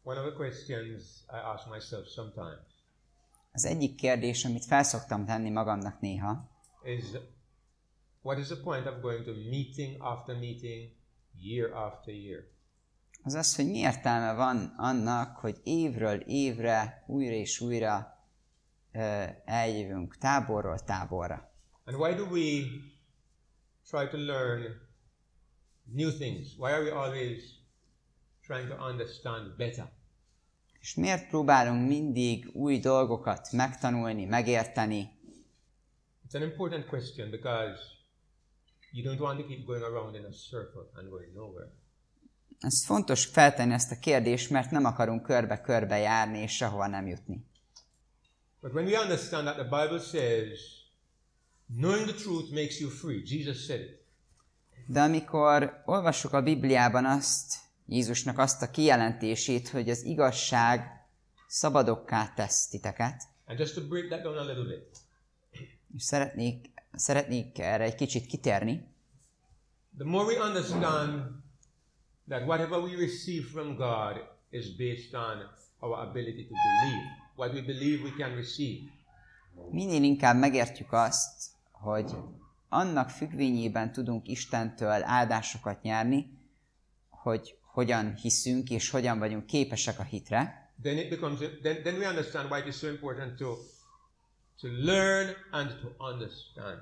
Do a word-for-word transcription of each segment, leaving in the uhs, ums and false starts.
One of the questions I ask myself sometimes Az egyik kérdés, amit felszoktam tenni magamnak néha, is what is the point of going to meeting after meeting, year after year? az az, hogy mi értelme van annak, hogy évről évre, újra és újra ö, eljövünk táborról táborra. And why do we try to learn new things? Why are we always trying to understand better? És miért próbálunk mindig új dolgokat megtanulni, megérteni? It's an important question because you don't want to keep going around in a circle and going nowhere. Ez fontos feltenni ezt a kérdést, mert nem akarunk körbe-körbe járni és sehova nem jutni. But when we understand that the Bible says, knowing the truth makes you free, Jesus said it. De amikor olvassuk a Bibliában azt, Jézusnak azt a kijelentését, hogy az igazság szabadokká tesz titeket, And just to break that down a little bit, és szeretnék, szeretnék erre egy kicsit kitérni, the more we understand that whatever we receive from God is based on our ability to believe. What we believe we can receive. minél inkább megértjük azt, hogy annak függvényében tudunk Istentől áldásokat nyerni, hogy hogyan hiszünk és hogyan vagyunk képesek a hitre, Then it becomes then, then we understand why it is so important to to learn and to understand.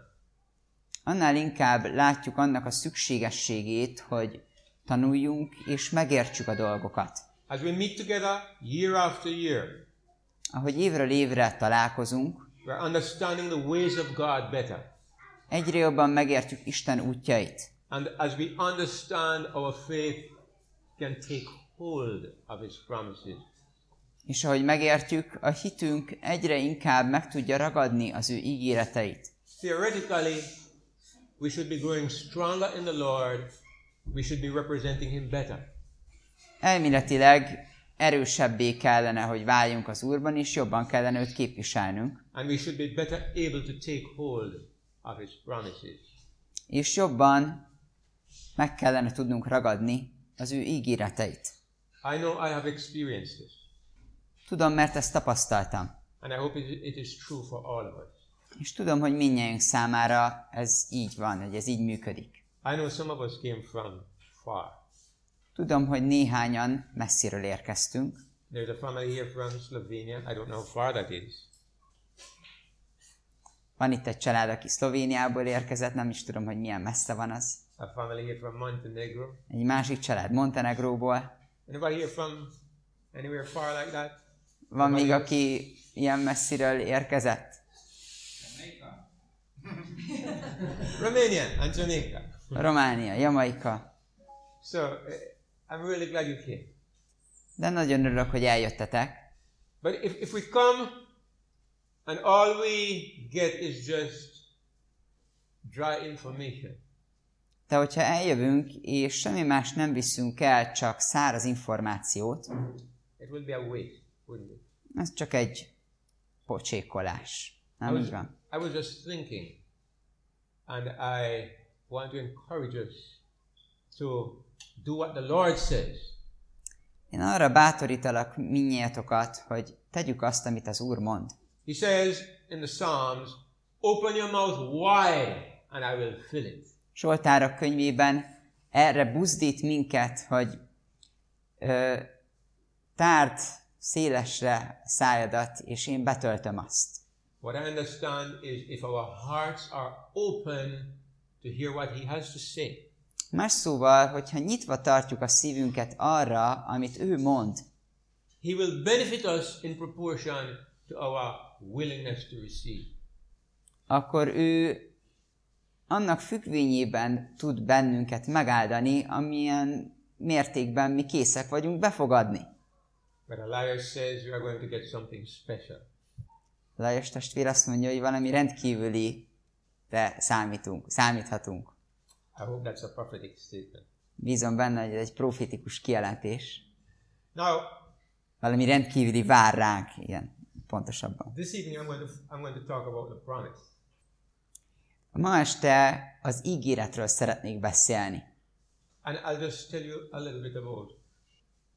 annál inkább látjuk annak a szükségességét, hogy tanuljunk és megértsük a dolgokat. As we meet together year after year, Ahogy évről évre találkozunk, we're understanding the ways of God better. egyre jobban megértjük Isten útjait. And as we understand, our faith can take hold of His promises. És ahogy megértjük, a hitünk egyre inkább meg tudja ragadni az ő ígéreteit. Theoretically, we should be growing stronger in the Lord. We should be representing Him better. Elméletileg erősebbé kellene, hogy váljunk az Úrban, és jobban kellene őt képviselnünk. And we should be better able to take hold of His promises. És jobban meg kellene tudnunk ragadni az ő ígéreteit. I know I have experienced this. Tudom, mert ezt tapasztaltam. And I hope it it is true for all of us. És tudom, hogy mindnyájunk számára ez így van, hogy ez így működik. I know some of us came from far. Tudom, hogy néhányan messziről érkeztünk. There's a family here from Slovenia. I don't know how far that is. Van itt egy család, aki Szlovéniából érkezett, nem is tudom, hogy milyen messze van az. A family here from Montenegro. Egy másik család Montenegróból. Anybody here from anywhere far like that? Van még, aki ilyen messziről érkezett? Romania and Jamaica. Románia, Jamaika. So uh, I'm really glad you came. De nagyon örülök, hogy eljöttetek. But if, if we come and all we get is just dry information, De hogyha eljövünk, és semmi más nem viszünk el, csak száraz információt, it will be a waste, wouldn't it? ez csak egy pocsékolás. I Nem was, így van? I was just thinking, and I want to encourage us to do what the Lord says. Én arra bátorítalak mindnyájatokat, hogy tegyük azt, amit az Úr mond. He says in the Psalms, open your mouth wide and I will fill it. Zsoltárok könyvében erre buzdít minket, hogy ö, tárd szélesre szájadat, és én betöltöm azt. What I understand is if our hearts are open to hear what He has to say, Más szóval, hogyha nyitva tartjuk a szívünket arra, amit ő mond, He will benefit us in proportion to our willingness to receive. akkor ő annak függvényében tud bennünket megáldani, amilyen mértékben mi készek vagyunk befogadni. But Elias says you are going to get something special. Lajos testvér azt mondja, hogy valami rendkívülire számítunk, számíthatunk. I hope that's a prophetic statement. Bízom benne, hogy ez egy profétikus kijelentés. Now, Valami rendkívüli vár ránk, igen, pontosabban. this evening I'm going to I'm going to talk about the promise. Ma este az ígéretről szeretnék beszélni. And I'll just tell you a little bit about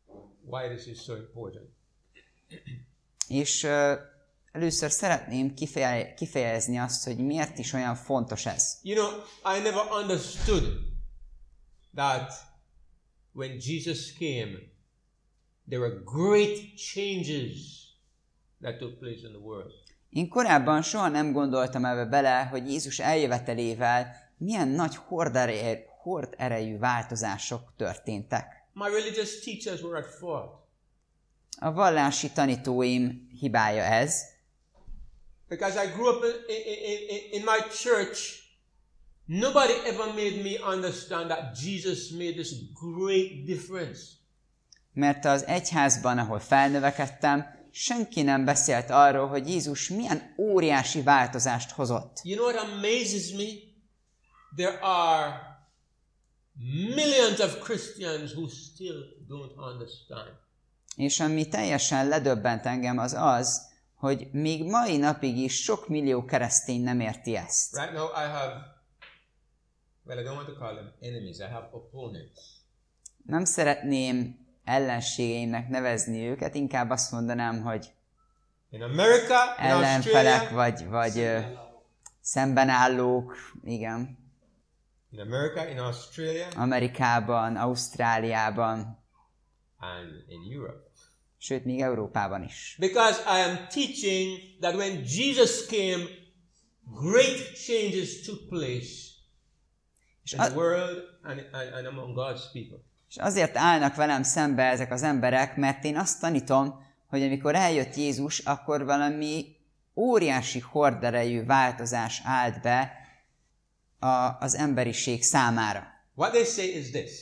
why this is so important. És uh, először szeretném kifeje, kifejezni azt, hogy miért is olyan fontos ez. You know, I never understood that when Jesus came, there were great changes that took place in the world. Én korábban soha nem gondoltam ebbe bele, hogy Jézus eljövetelével milyen nagy horderejű, horderejű változások történtek. My religious teachers were at fault. A vallási tanítóim hibája ez. Because I grew up in, in, in, in my church, nobody ever made me understand that Jesus made this great difference. Mert az egyházban, ahol felnövekedtem, senki nem beszélt arról, hogy Jézus milyen óriási változást hozott. You know what amazes me? There are millions of Christians who still don't understand. És ami teljesen ledöbbent engem, az az, hogy még mai napig is sok millió keresztény nem érti ezt. Right now I have, well, I don't want to call them enemies, I have opponents. Nem szeretném ellenségeimnek nevezni őket, inkább azt mondanám, hogy In America, in ellenfelek, Australia, vagy, vagy ö, szembenállók, igen. in America, in Australia, Amerikában, Ausztráliában, and in Europe. sőt, még Európában is. Because I am teaching that when Jesus came, great changes took place És, in a, the world and, and, and among God's people. és azért állnak velem szembe ezek az emberek, mert én azt tanítom, hogy amikor eljött Jézus, akkor valami óriási horderejű változás állt be a, az emberiség számára. What they say is this.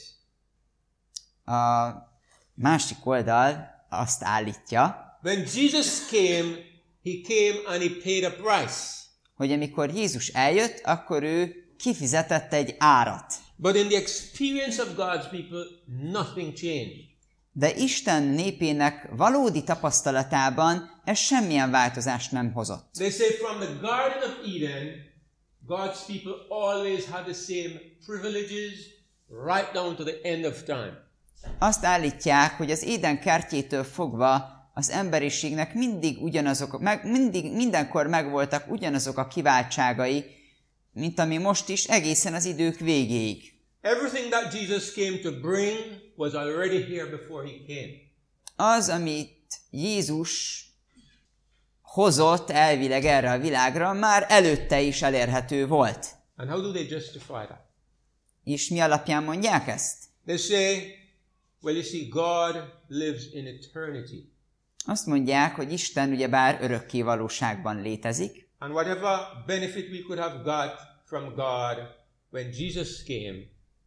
A másik oldal azt állítja, When Jesus came, he came and he paid a price. hogy amikor Jézus eljött, akkor ő kifizetett egy árat. But in the experience of God's people, nothing changed. De Isten népének valódi tapasztalatában ez semmilyen változást nem hozott. They say from the Garden of Eden, God's people always had the same privileges right down to the end of time. Azt állítják, hogy az Éden kertjétől fogva az emberiségnek mindig ugyanazok, meg, mindig, mindenkor megvoltak ugyanazok a kiváltságai, mint ami most is, egészen az idők végéig. Everything that Jesus came to bring was already here before he came. Az, amit Jézus hozott elvileg erre a világra, már előtte is elérhető volt. And how do they justify that? És mi alapján mondják ezt? They say, well, you see, God lives in eternity. Azt mondják, hogy Isten ugyebár örökké valóságban létezik, And whatever benefit we could have got from God when Jesus came,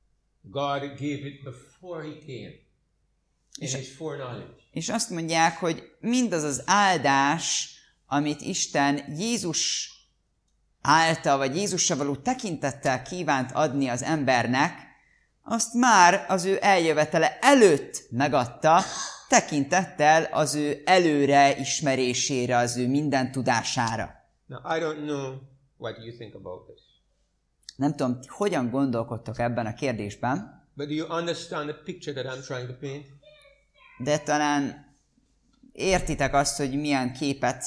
God gave it before he came in his foreknowledge. és azt mondják, hogy mindaz az áldás, amit Isten Jézus által, vagy Jézusra való tekintettel kívánt adni az embernek, azt már az ő eljövetele előtt megadta, tekintettel az ő előre ismerésére, az ő minden tudására. Now, I don't know what you think about this, Nem tudom, hogyan gondolkodtok ebben a kérdésben, but do you understand the picture that I'm trying to paint? de talán értitek azt, hogy milyen képet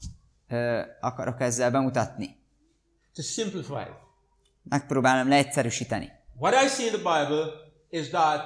ö, akarok ezzel bemutatni. To simplify it, Megpróbálom leegyszerűsíteni. what I see in the Bible is that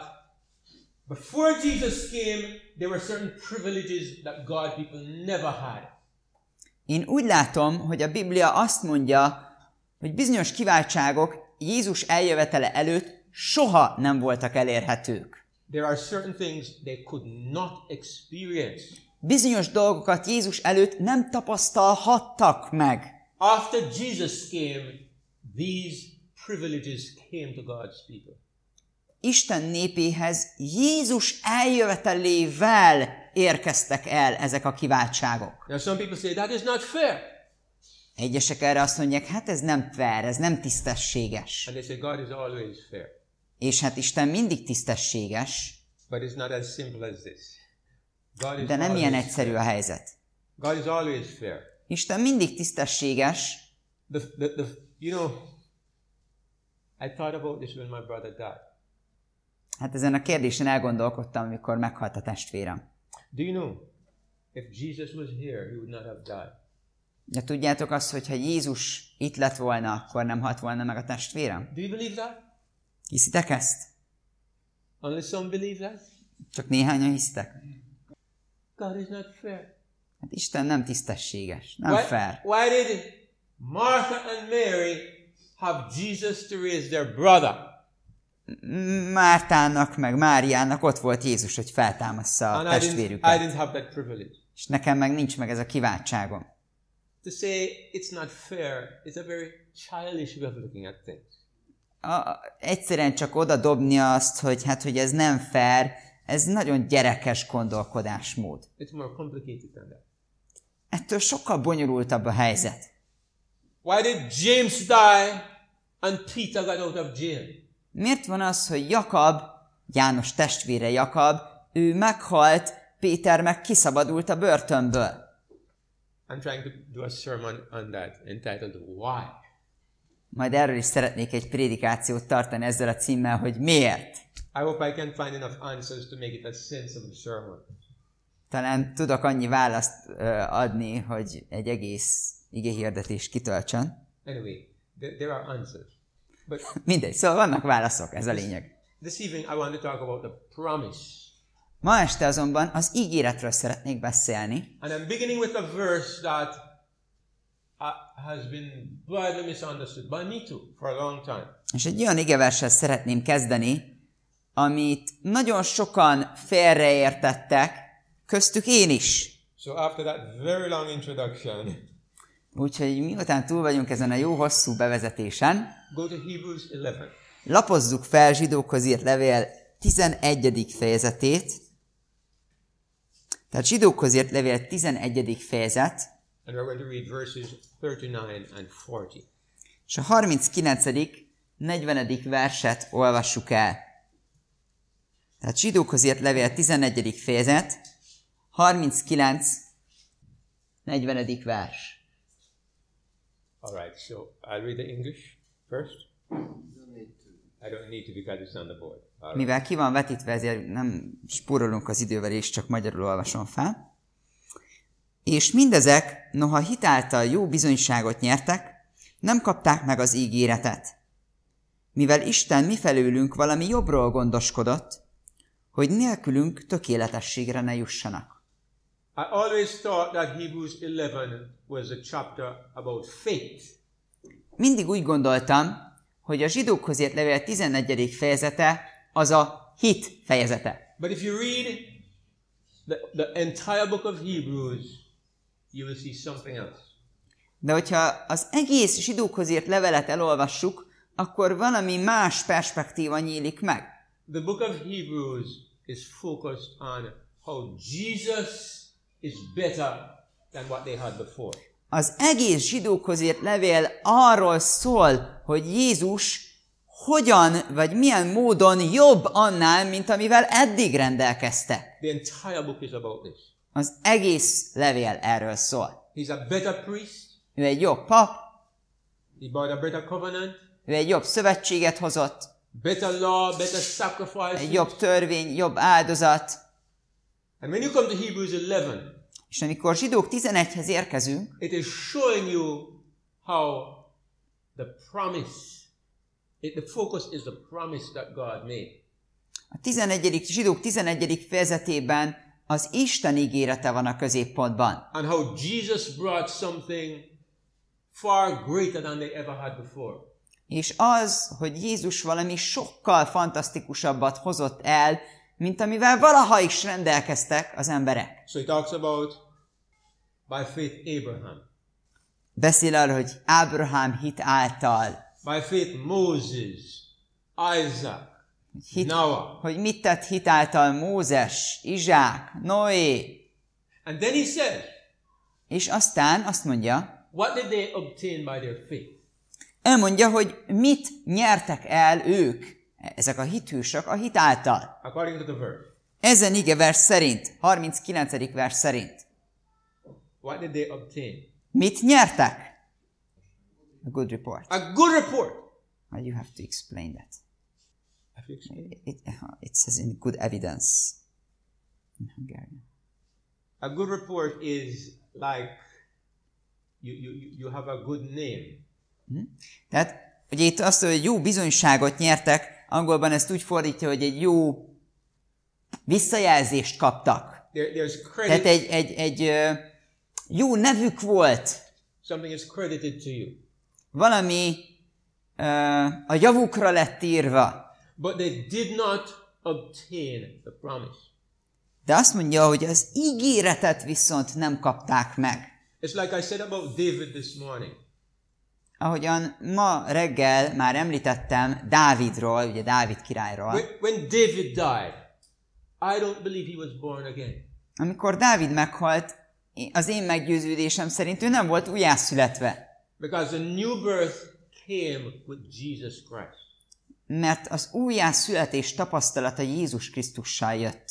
before Jesus came, there were certain privileges that God people never had. Én úgy látom, hogy a Biblia azt mondja, hogy bizonyos kiváltságok Jézus eljövetele előtt soha nem voltak elérhetők. There are certain things they could not experience. Bizonyos dolgokat Jézus előtt nem tapasztalhattak meg. After Jesus came, these privileges came to God's people. Isten népéhez Jézus eljövetelével érkeztek el ezek a kiváltságok. Now some people say that is not fair. Egyesek erre azt mondják, hát ez nem fair, ez nem tisztességes. And they say God is always fair. És hát Isten mindig tisztességes, But it's not as simple as this. God is de nem ilyen always egyszerű a fair. helyzet. God is always fair. Isten mindig tisztességes, The, the, the, you know, I thought about this when my brother died. Hát ezen a kérdésen elgondolkodtam, amikor meghalt a testvérem. Do you know, if Jesus was here, he would not have died. De tudjátok azt, hogy ha Jézus itt lett volna, akkor nem halt volna meg a testvérem? Do you believe that? Hiszitek ezt? Only some believe that? Csak néhányan hisztek? God is not fair. Hát Isten nem tisztességes, nem Why, fair. why did Martha and Mary have Jesus to raise their brother? Mártának meg Máriának ott volt Jézus, hogy feltámassza a And I didn't, I testvérüket. didn't have that privilege. És nekem meg nincs meg ez a kiváltságom. To say it's not fair is a very childish way of looking at things. A, egyszerűen csak oda dobni azt, hogy hát, hogy ez nem fair, ez nagyon gyerekes gondolkodásmód. It's more complicated than that. Ettől sokkal bonyolultabb a helyzet. Why did James die and Peter got out of jail? Miért van az, hogy Jakab, János testvére Jakab, ő meghalt, Péter meg kiszabadult a börtönből? I'm trying to do a sermon on that entitled Why? Majd erről is szeretnék egy prédikációt tartani ezzel a címmel, hogy miért. I hope I can find enough answers to make it a sense of the sermon. Talán tudok annyi választ uh, adni, hogy egy egész igéhirdetés kitöltsön. Anyway, there, there are answers. But Mindegy, szóval vannak válaszok, ez a lényeg. this evening I want to talk about the promise. Ma este azonban az ígéretről szeretnék beszélni, And I'm beginning with a verse that uh, has been badly misunderstood by me too for a long time. és egy olyan igeverssel szeretném kezdeni, amit nagyon sokan félreértettek, köztük én is. So after that very long introduction, Úgyhogy miután túl vagyunk ezen a jó hosszú bevezetésen, go to Hebrews eleven. lapozzuk fel Zsidókhoz írt levél tizenegyedik fejezetét. Tehát Zsidókhoz írt levél tizenegyedik fejezet, And we're going to read verses thirty-nine and forty. és a harminckilencedik negyvenedik verset olvassuk el. Tehát Zsidókhoz írt levél tizenegyedik fejezet, harminckilenc negyvenedik vers. All right, so I'll read the English first. I don't need to because it's on the board. All right. Mivel ki van vetítve, ezért nem spórolunk az idővel, és csak magyarul olvasom fel. És mindezek, noha hitáltal jó bizonyságot nyertek, nem kapták meg az ígéretet. Mivel Isten mifelőlünk valami jobbról gondoskodott, hogy nélkülünk tökéletességre ne jussanak. I always thought that Hebrews eleven was a chapter about faith. Mindig úgy gondoltam, hogy a Zsidókhoz írt levél tizennegyedik fejezete az a hit fejezete. But if you read the, the entire book of Hebrews, you will see something else. De hogyha az egész Zsidókhoz írt levelet elolvassuk, akkor valami más perspektíva nyílik meg. The book of Hebrews is focused on how Jesus is better than what they had before. Az egész Zsidókhoz írt levél arról szól, hogy Jézus hogyan vagy milyen módon jobb annál, mint amivel eddig rendelkeztek. The entire book is about this. Az egész levél erről szól. He's a better priest. Ő egy jobb pap, He brought a better covenant, ő egy jobb szövetséget hozott, better law, better sacrifice. egy jobb törvény, jobb áldozat. And when you come to Hebrews eleven, És amikor Zsidók tizenegyhez érkezünk, it is showing you how the promise, it, the focus is the promise that God made. a tizenegyedik Zsidók tizenegyedik fejezetében az Isten ígérete van a középpontban. And how Jesus brought something far greater than they ever had before. És az, hogy Jézus valami sokkal fantasztikusabbat hozott el, mint amivel valaha is rendelkeztek az emberek. So he talks about by faith Abraham, Beszél arról, hogy Ábrahám hit által, by faith Moses, Isaac, hit, Noah. hogy mit tett hit által Mózes, Izsák, Noé. And then he says, És aztán azt mondja, what did they obtain by their faith? elmondja, hogy mit nyertek el ők, ezek a hithősök a hit által. According to the verse. Ezen igevers szerint, harminckilencedik vers szerint. What did they obtain? Mit nyertek? A good report. A good report. You have to explain that. Have you experienced? It, it says in good evidence. In Hungarian. A good report is like you, you, you have a good name. Hm? Tehát, ugye itt azt mondja, hogy jó bizonyságot nyertek, angolban ezt úgy fordítja, hogy egy jó visszajelzést kaptak. There, there's Tehát credit. egy, egy, egy uh, jó nevük volt. Something is credited to you. Valami uh, a javukra lett írva. But they did not obtain the promise. De azt mondja, hogy az ígéretet viszont nem kapták meg. It's like I said about David this morning. Ahogyan ma reggel már említettem Dávidról, ugye Dávid királyról. When, when David died, I don't believe he was born again. Amikor Dávid meghalt, az én meggyőződésem szerint ő nem volt újjászületve. Because the new birth came with Jesus Christ. Mert az újjászületés tapasztalata Jézus Krisztussal jött.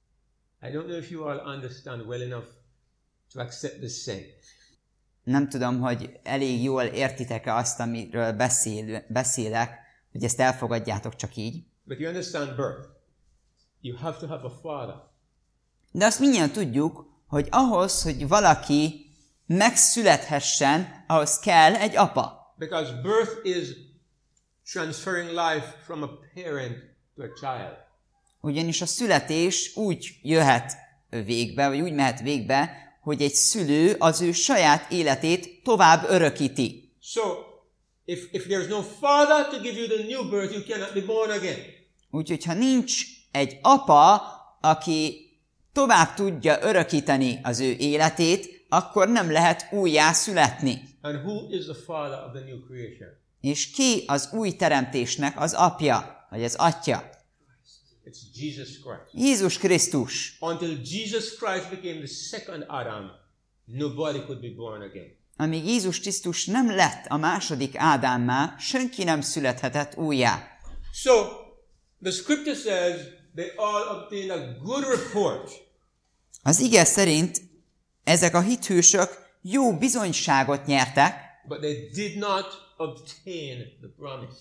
I don't know if you all understand well enough to accept this saying. Nem tudom, hogy elég jól értitek-e azt, amiről beszél, beszélek, hogy ezt elfogadjátok csak így. But you understand birth. You have to have a father. De azt mindjárt tudjuk, hogy ahhoz, hogy valaki megszülethessen, ahhoz kell egy apa. Because birth is transferring life from a parent to a child. Ugyanis a születés úgy jöhet végbe, vagy úgy mehet végbe, hogy egy szülő az ő saját életét tovább örökíti. So, if, if there's no father to give you the new birth, you cannot be born again. Úgyhogy ha nincs egy apa, aki tovább tudja örökíteni az ő életét, akkor nem lehet újjá születni. And who is the father of the new creation? És ki az új teremtésnek az apja, vagy az atya? It's Jesus Christ. Jézus Krisztus. Until Jesus Christ became the second Adam, nobody could be born again. Amíg Jézus Krisztus nem lett a második Ádámmá, senki nem születhetett újjá. So, the scripture says they all obtained a good report. Az ige szerint ezek a hithősök jó bizonyságot nyertek, But they did not obtain the promise.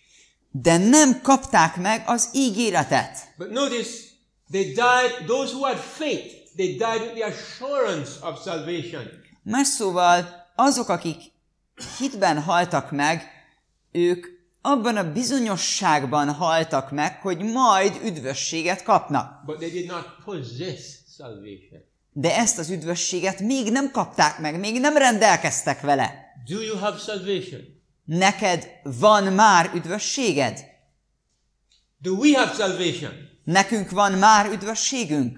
de nem kapták meg az ígéretet. But notice, they died, those who had faith, they died with the assurance of salvation. Más szóval azok, akik hitben haltak meg, ők abban a bizonyosságban haltak meg, hogy majd üdvösséget kapnak. But they did not possess salvation. De ezt az üdvösséget még nem kapták meg, még nem rendelkeztek vele. Do you have salvation? Neked van már üdvösséged? Do we have salvation? Nekünk van már üdvösségünk?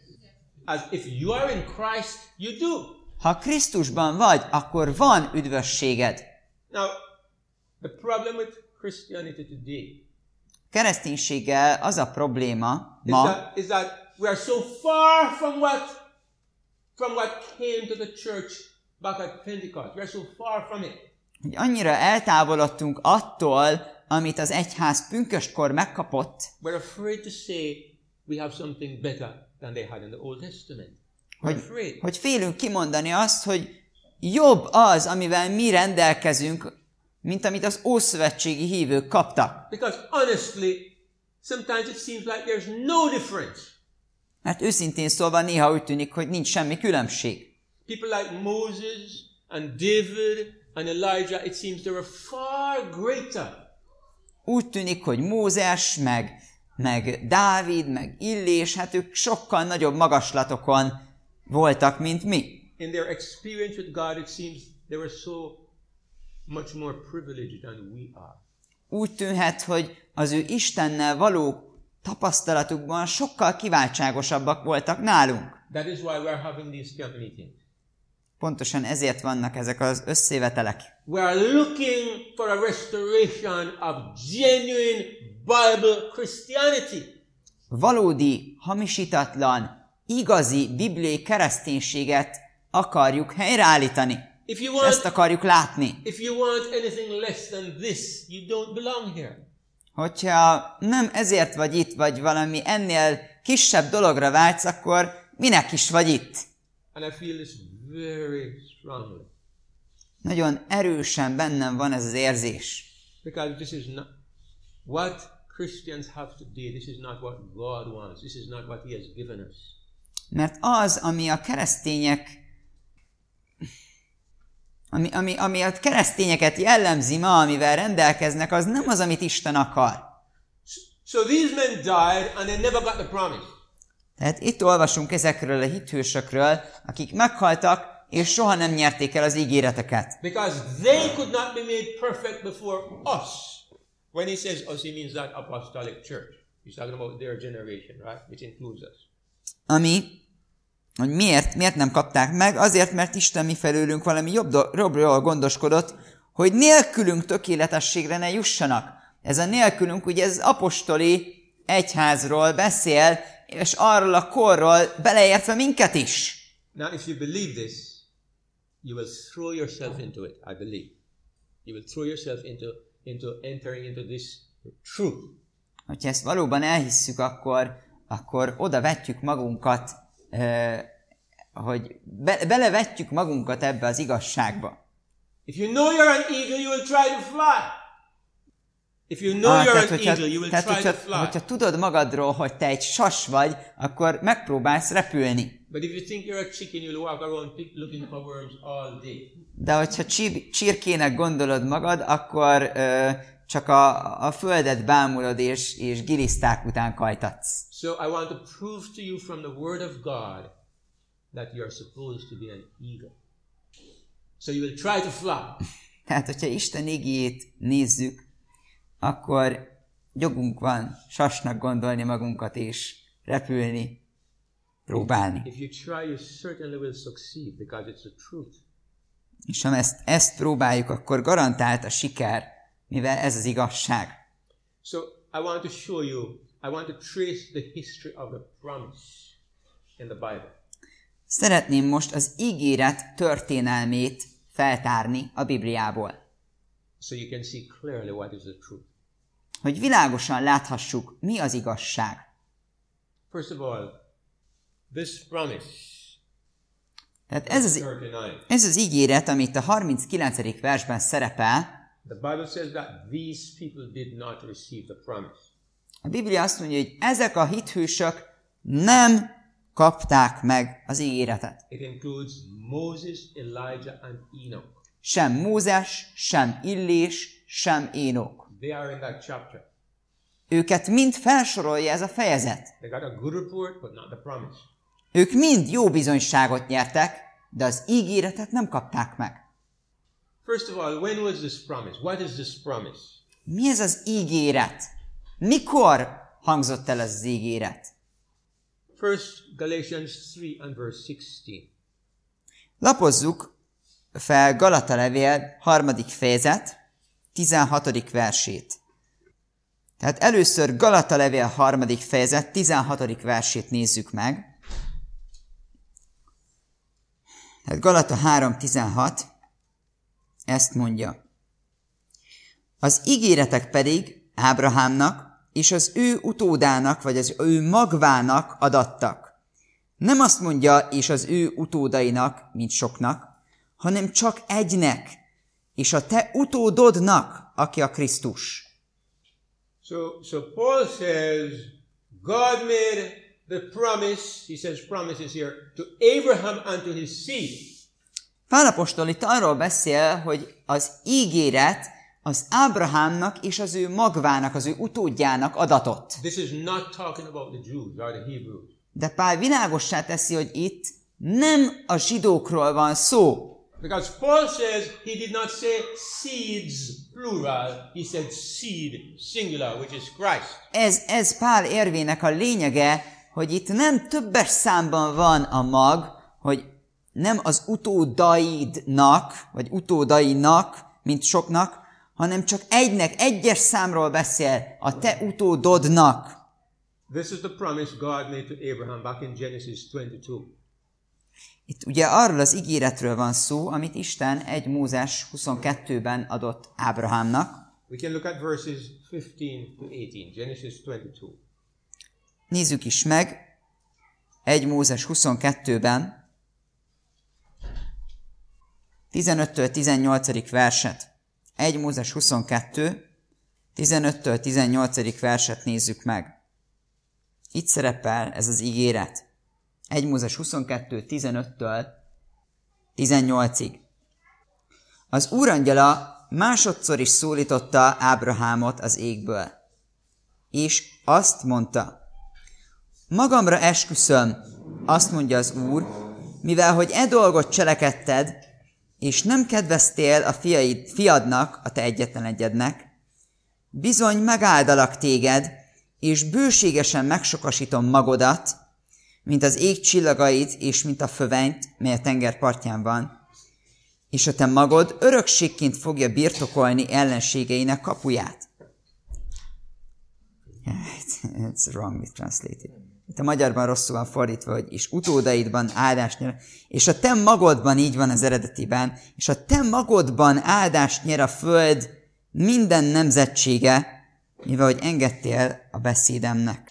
As if you are in Christ, you do. Ha Krisztusban vagy, akkor van üdvösséged. Now, the problem with Christianity today Kereszténységgel az a probléma is ma, that, is that we are so far from what, from what came to the church back at Pentecost. We are so far from it. hogy annyira eltávolodtunk attól, amit az egyház pünköstkor megkapott, We're afraid to say we have something better than they had in the Old Testament. We're hogy, afraid. hogy félünk kimondani azt, hogy jobb az, amivel mi rendelkezünk, mint amit az ószövetségi hívők kaptak. Because honestly, sometimes it seems like there's no difference. Mert őszintén szólva néha úgy tűnik, hogy nincs semmi különbség. People like Moses and David and Elijah, it seems they were far greater. Úgy tűnik, hogy Mózes, meg, meg Dávid, meg Illés, hát ők sokkal nagyobb magaslatokon voltak, mint mi. In their experience with God, it seems they were so much more privileged than we are. Úgy tűnhet, hogy az ő Istennel való tapasztalatukban sokkal kiváltságosabbak voltak nálunk. That is why we're having these camp meetings. Pontosan ezért vannak ezek az összejövetelek. We are looking for a restoration of genuine Bible Christianity. Valódi, hamisítatlan, igazi bibliai kereszténységet akarjuk helyreállítani. If you És want, ezt akarjuk látni. if you want anything less than this, you don't belong here. Hogyha nem ezért vagy itt, vagy valami ennél kisebb dologra vágysz, akkor minek is vagy itt? And I feel this very strongly. Nagyon erősen bennem van ez az érzés. Because this is not what Christians have today, this is not what God wants. This is not what He has given us. Mert az, ami a keresztények, ami, ami, ami a keresztényeket jellemzi ma, amivel rendelkeznek, az nem az, amit Isten akar. So these men died and they never got the promise. Tehát itt olvasunk ezekről a hithősökről, akik meghaltak, és soha nem nyerték el az ígéreteket. Because they could not be made perfect before us. When he says us, he means that apostolic church. He's talking about their generation, right? Which includes us. Ami, hogy miért, miért nem kapták meg? Azért, mert Isten mi felőlünk valami jobb jobbról gondoskodott, hogy nélkülünk tökéletességre ne jussanak. Ez a nélkülünk, ugye ez apostoli egyházról beszél, és arról a korról beleértve minket is. Now, if you believe this, you will throw yourself into it, I believe. You will throw yourself into, into entering into this truth. Hogyha ezt valóban elhisszük, akkor, akkor oda vetjük magunkat, eh, hogy be, belevetjük magunkat ebbe az igazságba. If you know you're an eagle, you will try to fly. If you know ah, you're tehát, an hogyha, eagle, you will tehát, try hogyha, to fly. hogyha tudod magadról, hogy te egy sas vagy, akkor megpróbálsz repülni. But if you think you're a chicken, you'll walk around looking for worms all day. De hogyha csir, csirkének gondolod magad, akkor ö, csak a, a földet bámulod és, és giliszták után kajtatsz. So I want to prove to you from the Word of God that you are supposed to be an eagle. So you will try to fly. Tehát, hogyha Isten igéjét nézzük, akkor jogunk van sasnak gondolni magunkat és repülni, próbálni. If you try, you certainly will succeed because it's the truth. És ha ezt, ezt próbáljuk, akkor garantált a siker, mivel ez az igazság. So I want to show you, I want to trace the history of the promise in the Bible. Szeretném most az ígéret történelmét feltárni a Bibliából. So you can see clearly what is the truth. Hogy világosan láthassuk, mi az igazság. First of all, this promise, tehát ez az, ez az ígéret, amit a harminckilencedik versben szerepel. The Bible says that these people did not receive the promise. A Biblia azt mondja, hogy ezek a hithősök nem kapták meg az ígéretet. It includes Moses, Elijah and Enoch. Sem Mózes, sem Illés, sem Énok. They are in that chapter. Őket mind felsorolja ez a fejezet. They got a good report, but not the promise. Ők mind jó bizonyságot nyertek, de az ígéretet nem kapták meg. First of all, when was this promise? What is this promise? Mi ez az ígéret? Mikor hangzott el ez az ígéret? First Galatians three and verse sixteen. Lapozzuk fel Galata levél harmadik fejezet, tizenhatodik versét. Tehát először Galata levél harmadik fejezet, tizenhatodik versét nézzük meg. Tehát Galata három tizenhat ezt mondja. Az ígéretek pedig Ábrahámnak és az ő utódának, vagy az ő magvának adattak. Nem azt mondja, és az ő utódainak, mint soknak, hanem csak egynek, és a te utódodnak, aki a Krisztus. So, so Paul says, God made the promise, he says promises here, to Abraham and to his seed. Pál apostol itt arról beszél, hogy az ígéret az Ábrahámnak és az ő magvának, az ő utódjának adatott. This is not talking about the Jews or the Hebrews. De Pál világossá teszi, hogy itt nem a zsidókról van szó. Because Paul says he did not say seeds plural, he said seed singular, which is Christ. Ez, ez Pál érvének a lényege, hogy itt nem többes számban van a mag, hogy nem az utódaidnak, vagy utódainak, mint soknak, hanem csak egynek, egyes számról beszél, a te utódodnak. This is the promise God made to Abraham back in Genesis twenty-two. Itt ugye arról az ígéretről van szó, amit Isten egy Mózes huszonkettőben adott Ábrahámnak. We can look at verses fifteen to eighteen, Genesis twenty-two. Nézzük is meg, egy Mózes huszonkettőben, tizenöttől tizennyolcadik verset. egy Mózes huszonkettő, tizenöttől tizennyolcadik verset nézzük meg. Itt szerepel ez az ígéret. egy Mózes huszonkettő tizenöttől tizennyolcig. Az úrangyala másodszor is szólította Ábrahámot az égből, és azt mondta, magamra esküszöm, azt mondja az Úr, mivel hogy e dolgot cselekedted, és nem kedveztél a fiaid, fiadnak, a te egyetlen egyednek, bizony megáldalak téged, és bőségesen megsokasítom magodat, mint az ég csillagait, és mint a fövenyt, mely a tenger partján van, és a te magod örökségként fogja birtokolni ellenségeinek kapuját. It's wrongly translated. Itt a magyarban rosszul van fordítva, hogy és utódaidban áldást nyer, és a te magodban, így van az eredetiben, és a te magodban áldást nyer a föld minden nemzetsége, mivel hogy engedtél a beszédemnek.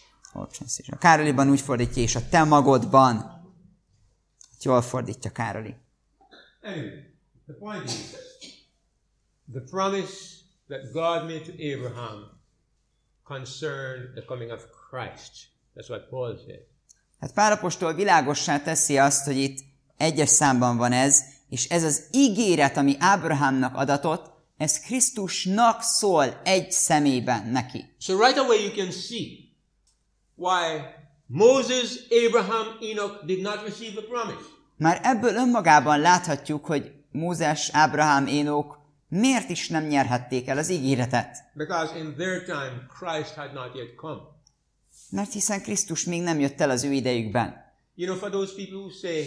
A Károliban úgy fordítja, és a te magodban. Jól fordítja Károli. Anyway, the point is, the promise that God made to Abraham concerned the coming of Christ. That's what Paul said. Hát Pál apostol világossá teszi azt, hogy itt egyes számban van ez, és ez az ígéret, ami Ábrahámnak adatott, ez Krisztusnak szól egy személyben neki. So right away you can see why Moses, Abraham, Enoch did not receive the promise. Már ebből önmagában láthatjuk, hogy Mózes, Ábrahám, Énok miért is nem nyerhették el az ígéretet. Because in their time Christ had not yet come. Mert hiszen Krisztus még nem jött el az ő idejükben. You know, for those people who say,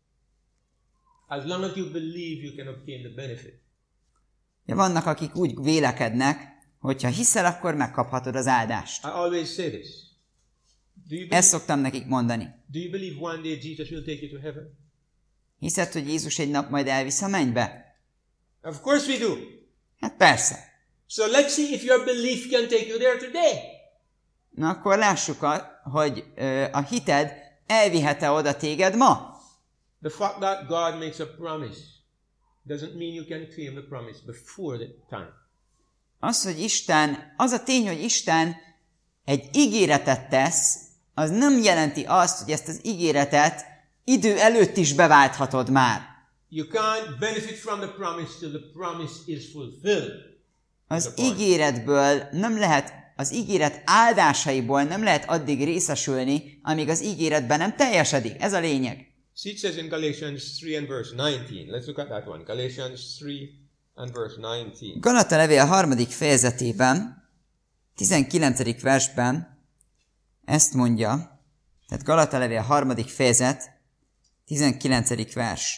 as long as you believe, you can obtain the benefit. Ja, vannak, akik úgy vélekednek, hogy ha hiszel, akkor megkaphatod az áldást. I always say this. Do you believe, Ezt szoktam nekik mondani. do you believe one day Jesus will take you to heaven? Hiszed, hogy Jézus egy nap majd elvisz a mennybe? Of course we do. Hát persze. So let's see if your belief can take you there today. Na akkor lássuk, a, hogy ö, a hited elvihet-e oda téged ma? The fact that God makes a promise doesn't mean you can claim the promise before the time. Az, hogy Isten, az a tény, hogy Isten egy ígéretet tesz, az nem jelenti azt, hogy ezt az ígéretet idő előtt is beválthatod már. You can't benefit from the promise till the promise is fulfilled. Az ígéretből nem lehet, az ígéret áldásaiból nem lehet addig részesülni, amíg az ígéretben nem teljesedik. Ez a lényeg. See, it says in Galatians three and verse nineteen. Let's look at that one. Galatians three and verse nineteen. Galata levél harmadik fejezetében, tizenkilencedik versben ezt mondja, tehát Galata levél harmadik fejezet, tizenkilencedik vers.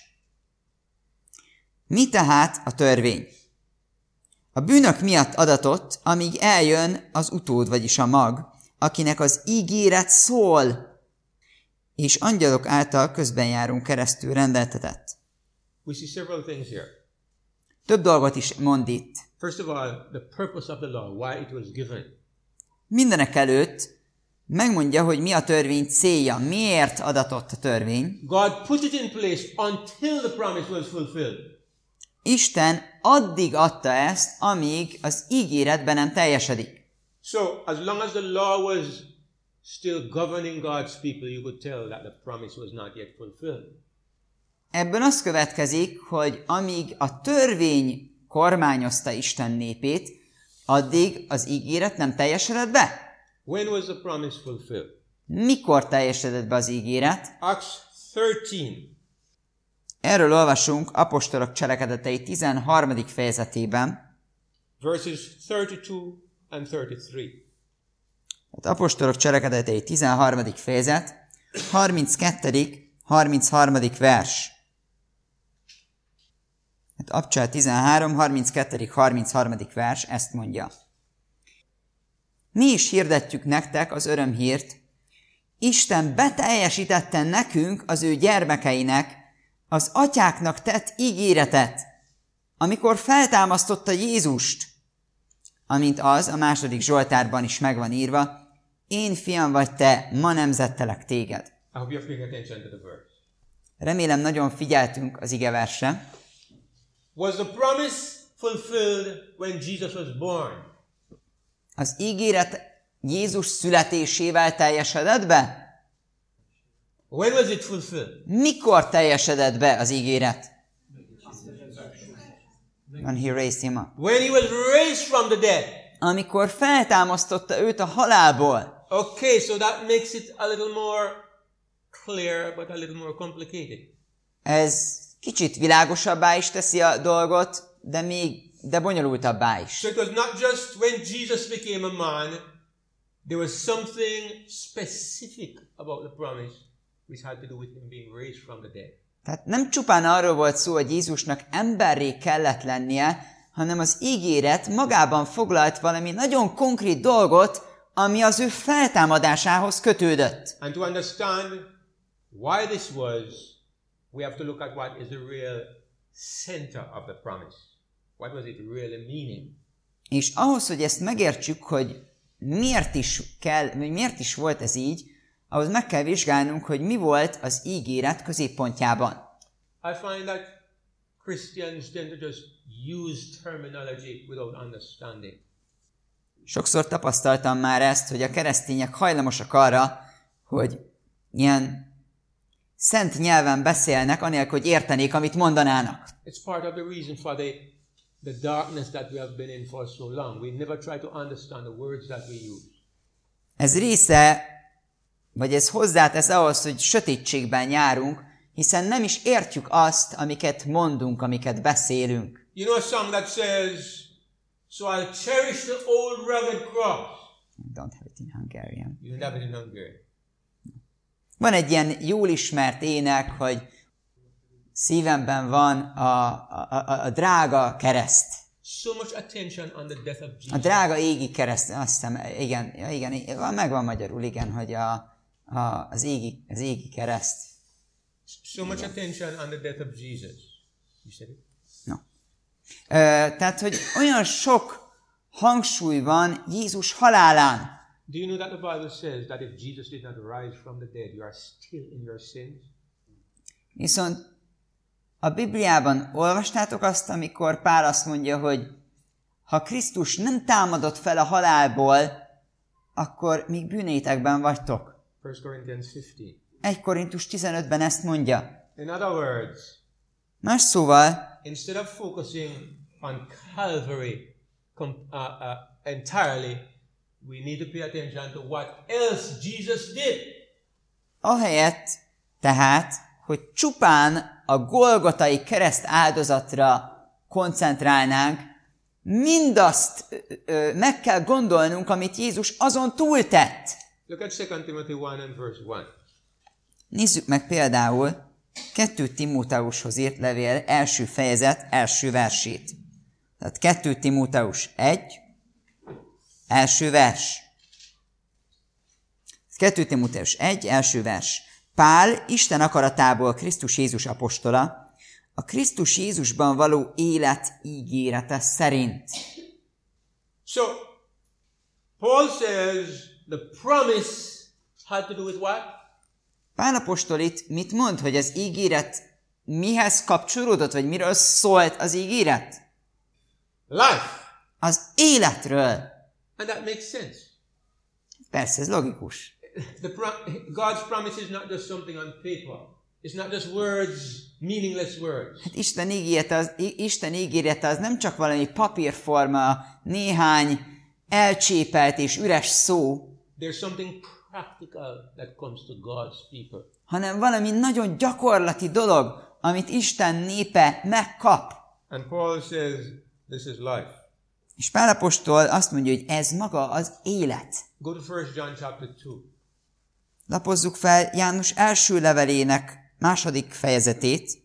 Mi tehát a törvény? A bűnök miatt adatott, amíg eljön az utód, vagyis a mag, akinek az ígéret szól, és angyalok által közben járunk keresztül rendeltetett. We see several things here. Több dolgot is mond itt. First of all, the purpose of the law, why it was given. Mindenek előtt megmondja, hogy mi a törvény célja, miért adatott a törvény. God put it in place until the promise was fulfilled. Isten addig adta ezt, amíg az ígéretben nem teljesedik. So, as long as the law was still governing God's people, you could tell that the promise was not yet fulfilled. Ebből az következik, hogy amíg a törvény kormányozta Isten népét, addig az ígéret nem teljesedett be. When was the promise fulfilled? Mikor teljesedett be az ígéret? Acts thirteen. Erről olvasunk apostolok cselekedetei tizenharmadik fejezetében. Verses thirty-two and thirty-three. Tehát apostolok cselekedetei tizenharmadik fejezet, harminckettő harmincharmadik vers. Hát Apcsel tizenhárom, harminckettő harmincharmadik vers ezt mondja. Mi is hirdetjük nektek az örömhírt, Isten beteljesítette nekünk az ő gyermekeinek az atyáknak tett ígéretet, amikor feltámasztotta Jézust, amint az a második Zsoltárban is megvan írva, én fiam vagy te, ma nemzettelek téged. I hope you're paying attention to the verse. Remélem nagyon figyeltünk az igeversre. Was the promise fulfilled when Jesus was born? Az ígéret Jézus születésével teljesedett be? When was it fulfilled? Mikor teljesedett be az ígéret? When he raised him up. When he was raised from the dead. Amikor feltámasztotta őt a halálból. Okay, so that makes it a little more clear, but a little more complicated. Ez kicsit világosabbá is teszi a dolgot, de még de bonyolultabbá is. So it was not just when Jesus became a man, there was something specific about the promise which had to do with him being raised from the dead. Tehát nem csupán arról volt szó, hogy Jézusnak emberré kellett lennie, hanem az ígéret magában foglalt valami nagyon konkrét dolgot, ami az ő feltámadásához kötődött. And to understand why this was, we have to look at what is the real center of the promise. What was it really meaning? És ahhoz, hogy ezt megértsük, hogy miért is kell, miért is volt ez így, ahhoz meg kell vizsgálnunk, hogy mi volt az ígéret középpontjában. I find that Christians tend to just use terminology without understanding. Sokszor tapasztaltam már ezt, hogy a keresztények hajlamosak arra, hogy ilyen szent nyelven beszélnek, anélkül, hogy értenék, amit mondanának. It's part of the reason for the, the darkness that we have been in for so long. We never try to understand the words that we use. Ez része, vagy ez hozzátesz ahhoz, hogy sötétségben járunk, hiszen nem is értjük azt, amiket mondunk, amiket beszélünk. You know a song that says, so I'll cherish the old rugged cross. I don't have it in Hungarian. You don't have it in Hungarian. Van egy ilyen jól ismert ének, hogy szívemben van a, a, a, a drága kereszt. So much attention on the death of Jesus. A drága égi kereszt, azt hiszem, igen, igen, megvan magyarul, igen, hogy a, a, az, égi, az égi kereszt. So much attention on the death of Jesus. You said it? No. Ö, tehát, hogy olyan sok hangsúly van Jézus halálán. Do you know that the Bible says that if Jesus did not rise from the dead, you are still in your sins? Viszont a Bibliában olvastátok azt, amikor Pál azt mondja, hogy ha Krisztus nem támadott fel a halálból, akkor még bűnétekben vagytok. First Corinthians fifteen. egy Korintus tizenötben ezt mondja. In other words, más szóval, instead of focusing on Calvary com- uh, uh, entirely, we need to pay attention to what else Jesus did. Ahelyett tehát, hogy csupán a Golgotai kereszt áldozatra koncentrálnánk, mindazt ö, ö, meg kell gondolnunk, amit Jézus azon túltett. Look at Second Timothy one and verse one. Nézzük meg például kettő Timóteushoz írt levél első fejezet első versét. Tehát kettő Timóteus egy, első vers. kettő Timóteus egy, első vers. Pál, Isten akaratából Krisztus Jézus apostola, a Krisztus Jézusban való élet ígérete szerint. So, Paul says the promise had to do with what? Pál apostol itt mit mond, hogy az ígéret mihez kapcsolódott, vagy miről szólt az ígéret? Life. Az életről. And that makes sense. Persze, ez logikus. The pro- God's promise is not just something on paper. It's not just words, meaningless words. Hát Isten ígérete az, Isten ígérete az nem csak valami papírforma, néhány elcsépelt és üres szó, There's something practical that comes to God's people. hanem valami nagyon gyakorlati dolog, amit Isten népe megkap. And Paul says this is life. És Pál apostol azt mondja, hogy ez maga az élet. Go to First John chapter two. Lapozzuk fel János első levelének második fejezetét,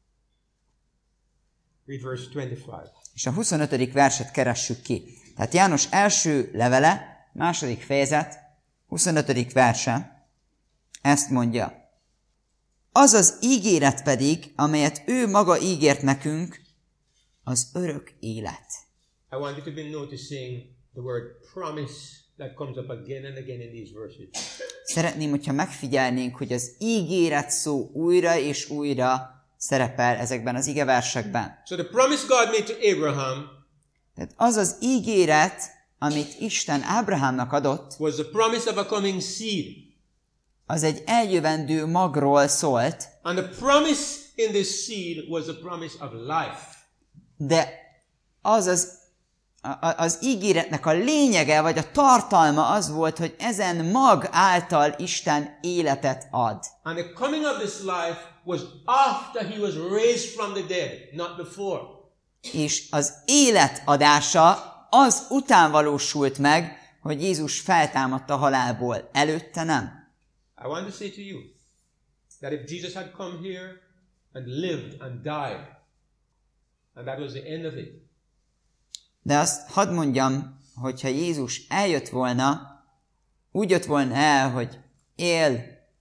Read verse twenty-five. és a huszonötödik verset keressük ki. Tehát János első levele, második fejezet, huszonötödik verse, ezt mondja. Az az ígéret pedig, amelyet ő maga ígért nekünk, az örök élet. I want you to be noticing the word promise that comes up again and again in these verses. Szeretném, hogyha megfigyelnénk, hogy az ígéret szó újra és újra szerepel ezekben az igeversekben. So the promise God made to Abraham Tehát az az ígéret, amit Isten Ábrahámnak adott, was the promise of a coming seed. az egy eljövendő magról szólt, And the promise in this seed was the promise of life. de az az, a, az ígéretnek a lényege, vagy a tartalma az volt, hogy ezen mag által Isten életet ad. And the coming of this life was after he was raised from the dead, not before. És az élet adása az után valósult meg, hogy Jézus feltámadta a halálból. Előtte nem. I want to say to you that if Jesus had come here and lived and died, and that was the end of it. De azt hadd mondjam, hogyha Jézus eljött volna, úgy jött volna el, hogy él,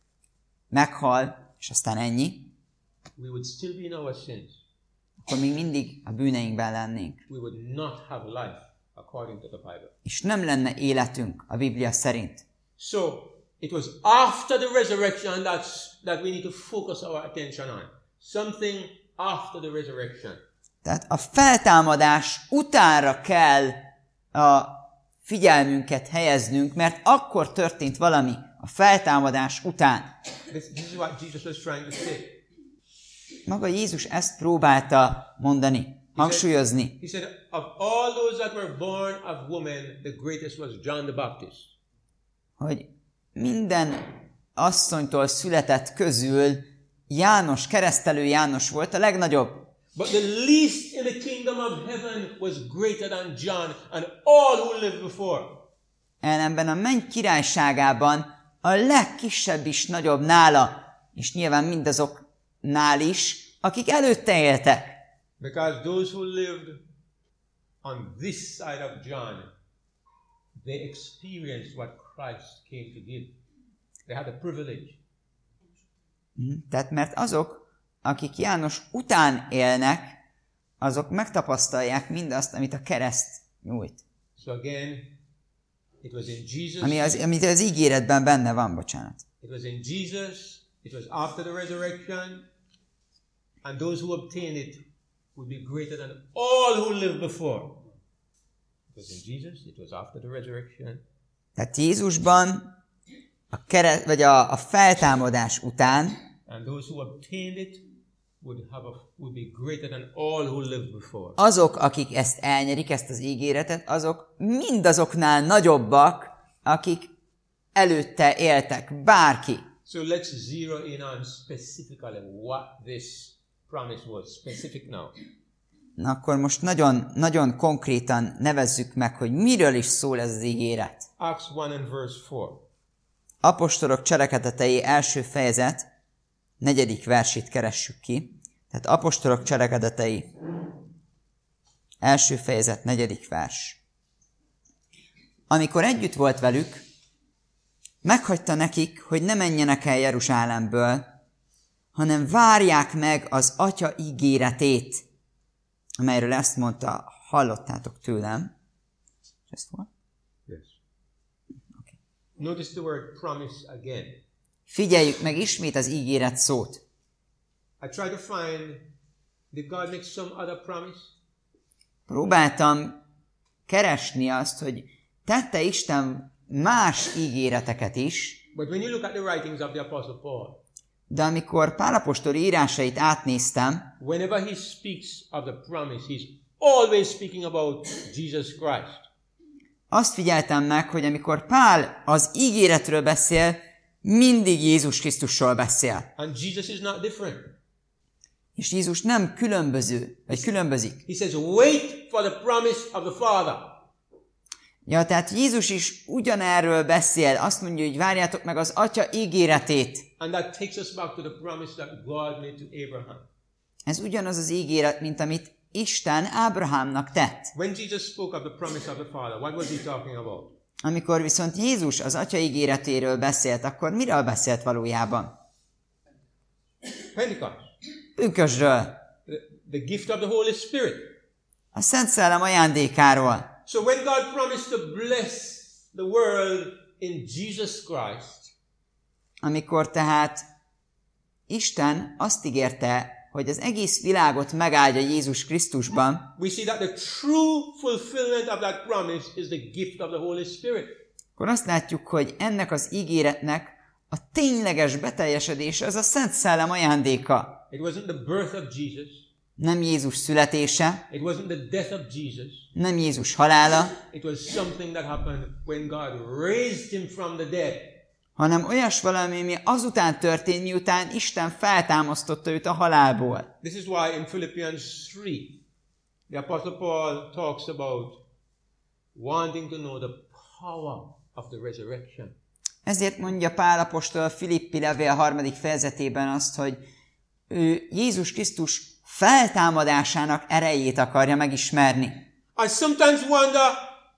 meghal, és aztán ennyi, we would still be in our sins. akkor még mindig a bűneinkben lennénk. We would not have life according to the Bible. És nem lenne életünk a Biblia szerint. So, it was after the resurrection that's, that we need to focus our attention on. Something after the resurrection. Tehát a feltámadás utánra kell a figyelmünket helyeznünk, mert akkor történt valami a feltámadás után. This, this is what Jesus was trying to say. Maga Jézus ezt próbálta mondani, hangsúlyozni. He said, of all those that were born of woman, the greatest was John the Baptist. Hogy minden asszonytól született közül János, keresztelő János volt a legnagyobb. But the least in the kingdom of heaven was greater than John and all who lived before. Ellenben a menny királyságában a legkisebb is nagyobb nála, és nyilván mindazoknál is, akik előtte éltek. Because those who lived on this side of John, they experienced what Christ came to give. They had a privilege. Tehát mert azok, akik János után élnek, azok megtapasztalják mindazt, amit a kereszt nyújt. So again, it was in Jesus. Ami az, amit az ígéretben benne van, bocsánat. It was in Jesus. It was after the resurrection. And those who obtained it would be greater than all who lived before. It was in Jesus. It was after the resurrection. Tehát Jézusban a, kere, vagy a, a feltámadás után And those who obtained it would have a, would be greater than all who lived before. azok, akik ezt elnyerik, ezt az ígéretet, azok mindazoknál nagyobbak, akik előtte éltek, bárki. So let's zero in on specifically what this promise was. Specific now. Na akkor most nagyon, nagyon konkrétan nevezzük meg, hogy miről is szól ez az ígéret. Acts one and verse four. Apostolok cselekedetei első fejezet, negyedik versét keressük ki. Tehát apostolok cselekedetei első fejezet, negyedik vers. Amikor együtt volt velük, meghagyta nekik, hogy ne menjenek el Jeruzsálemből, hanem várják meg az Atya ígéretét, amelyről ezt mondta, hallottátok tőlem. Just what? Yes. Okay. Notice the word promise again. Figyeljük meg ismét az ígéret szót. I try to find, did God make some other promise? Próbáltam keresni azt, hogy tette Isten más ígéreteket is, But when you look at the writings of the Apostle Paul, de amikor Pál apostol írásait átnéztem, whenever he speaks of the promise, he's always speaking about Jesus Christ. azt figyeltem meg, hogy amikor Pál az ígéretről beszél, mindig Jézus Krisztusról beszél. And Jesus is not different. És Jézus nem különböző, vagy különbözik. He says, wait for the promise of the Father. Ja, tehát Jézus is ugyanerről beszél, azt mondja, hogy várjátok meg az Atya ígéretét. And that takes us back to the promise that God made to Abraham. Ez ugyanaz az ígéret, mint amit Isten Ábrahámnak tett. When Jesus spoke of the promise of the Father, what was he talking about? Amikor viszont Jézus az Atya ígéretéről beszélt, akkor miről beszélt valójában? Pentecost. Pünkösdről. The, the gift of the Holy Spirit. A Szent Szellem ajándékáról. So when God promised to bless the world in Jesus Christ, Amikor tehát Isten azt ígérte, hogy az egész világot megáldja Jézus Krisztusban, we see that the true fulfillment of that promise is the gift of the Holy Spirit. akkor azt látjuk, hogy ennek az ígéretnek a tényleges beteljesedése az a Szent Szellem ajándéka. It wasn't the birth of Jesus. Nem Jézus születése, It wasn't the death of Jesus. nem Jézus halála, It was something that happened when God raised him from the dead. hanem olyas valami, ami azután történt, miután Isten feltámasztotta őt a halálból. This is why in Philippians three, the Apostle Paul talks about wanting to know the power of the resurrection. Ezért mondja Pál apostol a Filippi levél harmadik fejezetében azt, hogy ő Jézus Krisztus feltámadásának erejét akarja megismerni. I sometimes wonder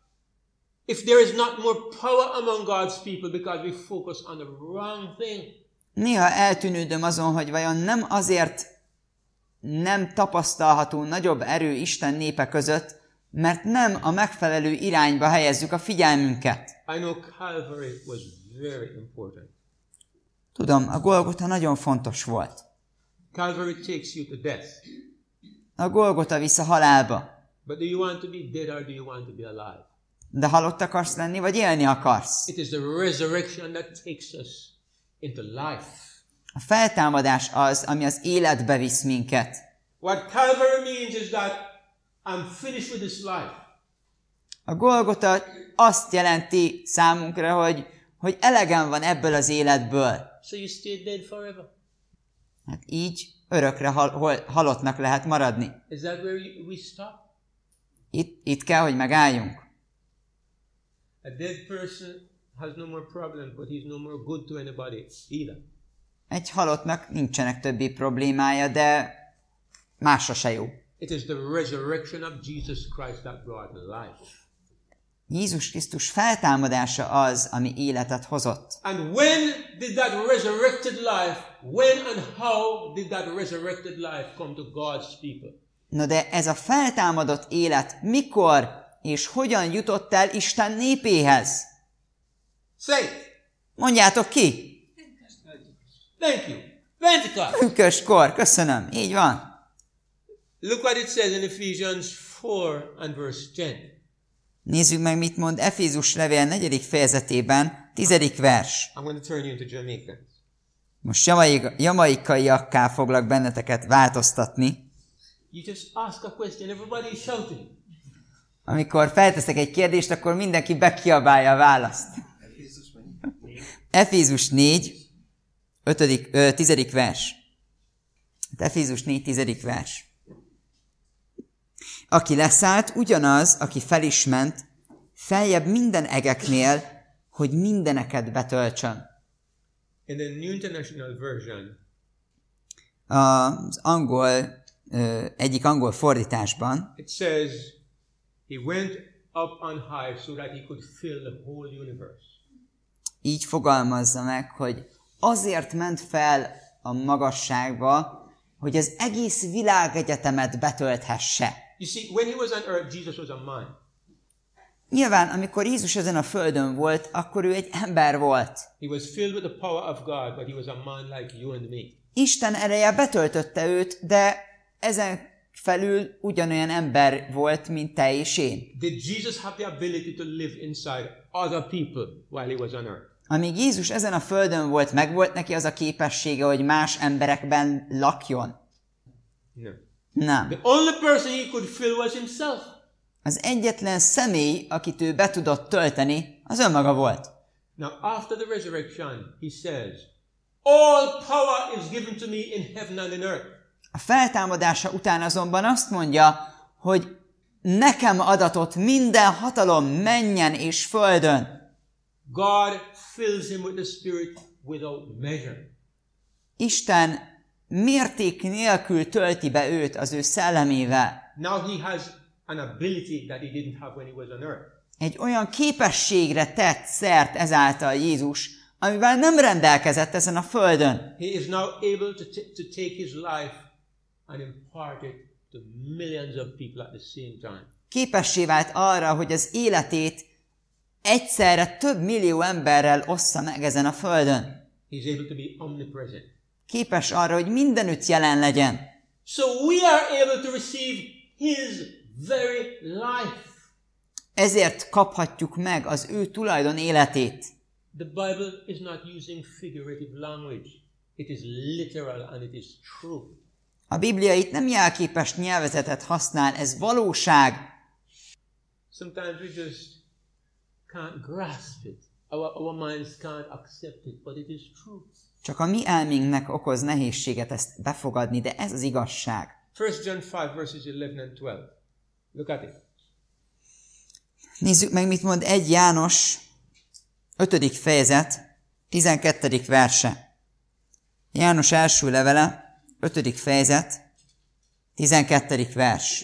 if there is not more power among God's people because we focus on the wrong thing. Néha eltűnődöm azon, hogy vajon nem azért nem tapasztalható nagyobb erő Isten népe között, mert nem a megfelelő irányba helyezzük a figyelmünket. I know Calvary was very important. Tudom, a Golgota nagyon fontos volt. Calvary takes you to death. A Golgota visz a halálba. But do you want to be dead or do you want to be alive? De halott akarsz lenni, vagy élni akarsz? It is the resurrection that takes us into life. A feltámadás az, ami az életbe visz minket. What Calvary means is that I'm finished with this life. A Golgota azt jelenti számunkra, hogy, hogy elegem van ebből az életből. So you stay dead forever. Hát így örökre hal, hol, halottnak lehet maradni. Is that where we stop? Itt, itt kell, hogy megálljunk. A dead person has no more problems, but he's no more good to anybody either. Egy halottnak nincsenek többi problémája, de másra se jó. It is the resurrection of Jesus Christ that brought life. Jézus Krisztus feltámadása az, ami életet hozott. And when did that resurrected life, when and how did that resurrected life come to God's people? Na de ez a feltámadott élet mikor és hogyan jutott el Isten népéhez? Say it. Mondjátok ki! Thank you. Pentecost. Pünköstkor, köszönöm, így van. Look what it says in Ephesians four and verse ten. Nézzük meg, mit mond Efézus levél negyedik fejezetében, tizedik vers. I'm going to turn you into Jamaicans. Most jamaik, jamaikaiakká foglak benneteket változtatni. You just ask a question, everybody is shouting. Amikor felteszek egy kérdést, akkor mindenki bekiabálja a választ. Efézus négy, ötödik, ö, tizedik vers. Efézus négy, tizedik vers. Aki leszállt, ugyanaz, aki fel is ment, feljebb minden egeknél, hogy mindeneket betöltsön. In the New International Version, Az angol, ö, egyik angol fordításban it says, he went up on high so that he could fill the whole universe. így fogalmazza meg, hogy azért ment fel a magasságba, hogy az egész világegyetemet betölthesse. You see, when he was on earth, Jesus was a man. Nyilván, amikor Jézus ezen a földön volt, akkor ő egy ember volt. He was filled with the power of God, but he was a man like you and me. Isten ereje betöltötte őt, de ezen felül ugyanolyan ember volt, mint te és én. Did Jesus have the ability to live inside other people while he was on earth? Amíg Jézus ezen a földön volt, megvolt neki az a képessége, hogy más emberekben lakjon? No. Nem. The only person he could fill was himself. Az egyetlen személy, akit ő be tudott tölteni, az önmaga volt. Now, after the resurrection, he says, all power is given to me in heaven and in earth. A feltámadása után azonban azt mondja, hogy nekem adatott minden hatalom mennyen és földön. God fills him with the Spirit without measure. Isten mérték nélkül tölti be őt az ő szellemével. Now he has an ability that he didn't have when he was on earth. Egy olyan képességre tett szert ezáltal Jézus, amivel nem rendelkezett ezen a földön. He is now able to, t- to take his life and impart it to millions of people at the same time. Képessé vált arra, hogy az életét egyszerre több millió emberrel ossza meg ezen a földön. He's able to be omnipresent. Képes arra, hogy mindenütt jelen legyen. So we are able to receive his very life. Ezért kaphatjuk meg az ő tulajdon életét. The Bible is not using figurative language. It is literal and it is true. A Biblia itt nem jelképes nyelvezetet használ, ez valóság. Sometimes we just can't grasp it. Our, our minds can't accept it, but it is true. Csak a mi elménknek okoz nehézséget ezt befogadni, de ez az igazság. First John five verses eleven and twelve. Look at it. Nézzük meg, mit mond egy János ötödik fejezet, tizenkettedik verse. János első levele, ötödik fejezet, tizenkettedik vers.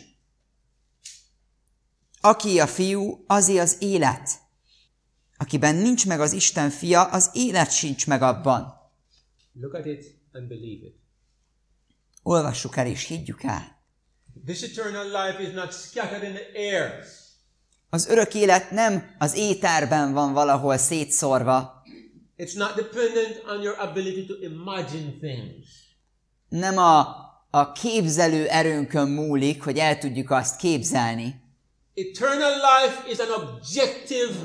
Aki a fiú, azé az élet. Akiben nincs meg az Isten fia, az élet sincs meg abban. Look at it and believe it. Olvassuk el és higgyük el. This eternal life is not scattered in the air. Az örök élet nem az éterben van valahol szétszórva. It's not dependent on your ability to imagine things. Nem a, a képzelő erőnkön múlik, hogy el tudjuk azt képzelni. Eternal life is an objective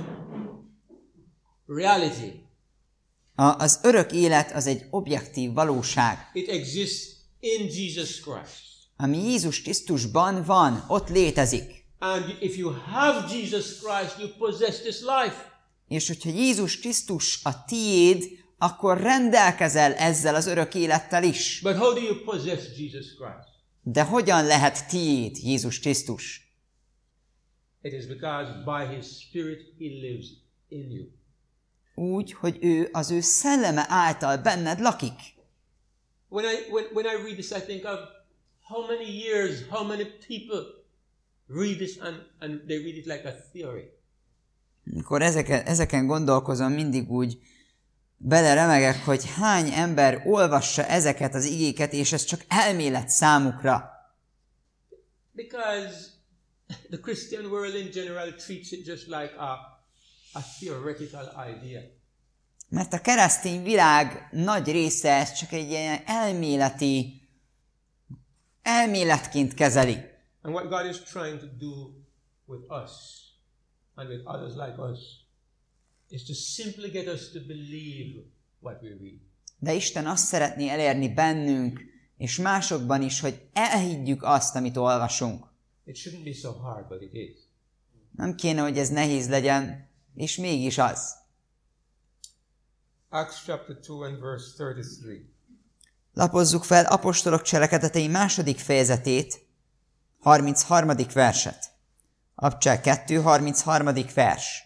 reality. A, az örök élet az egy objektív valóság. It exists in Jesus Christ. Ami Jézus Krisztusban van, ott létezik. And if you have Jesus Christ, you possess this life. És hogyha Jézus Krisztus a tiéd, akkor rendelkezel ezzel az örök élettel is. But how do you possess Jesus Christ? De hogyan lehet tiéd Jézus Krisztus? It is because by his Spirit he lives in you. Úgy, hogy ő az ő szelleme által benned lakik. When I, when, when I read this, I think of how many years, how many people read this and, and they read it like a theory. Amikor ezeken, ezeken gondolkozom, mindig úgy beleremegek, hogy hány ember olvassa ezeket az igéket, és ez csak elmélet számukra. Because the Christian world in general treats it just like a, a theoretical idea. Mert a keresztény világ nagy része ez csak egy ilyen elméleti, elméletként kezeli. And what God is trying to do with us and with others like us is to simply get us to believe what we read. De Isten azt szeretné elérni bennünk, és másokban is, hogy elhiggyük azt, amit olvasunk. It shouldn't be so hard, but it is. Nem kéne, hogy ez nehéz legyen, és mégis az. Acts chapter two and verse thirty-three. Lapozzuk fel Apostolok cselekedetei második fejezetét, harmincharmadik verset. Apostolok kettő, harmincharmadik vers.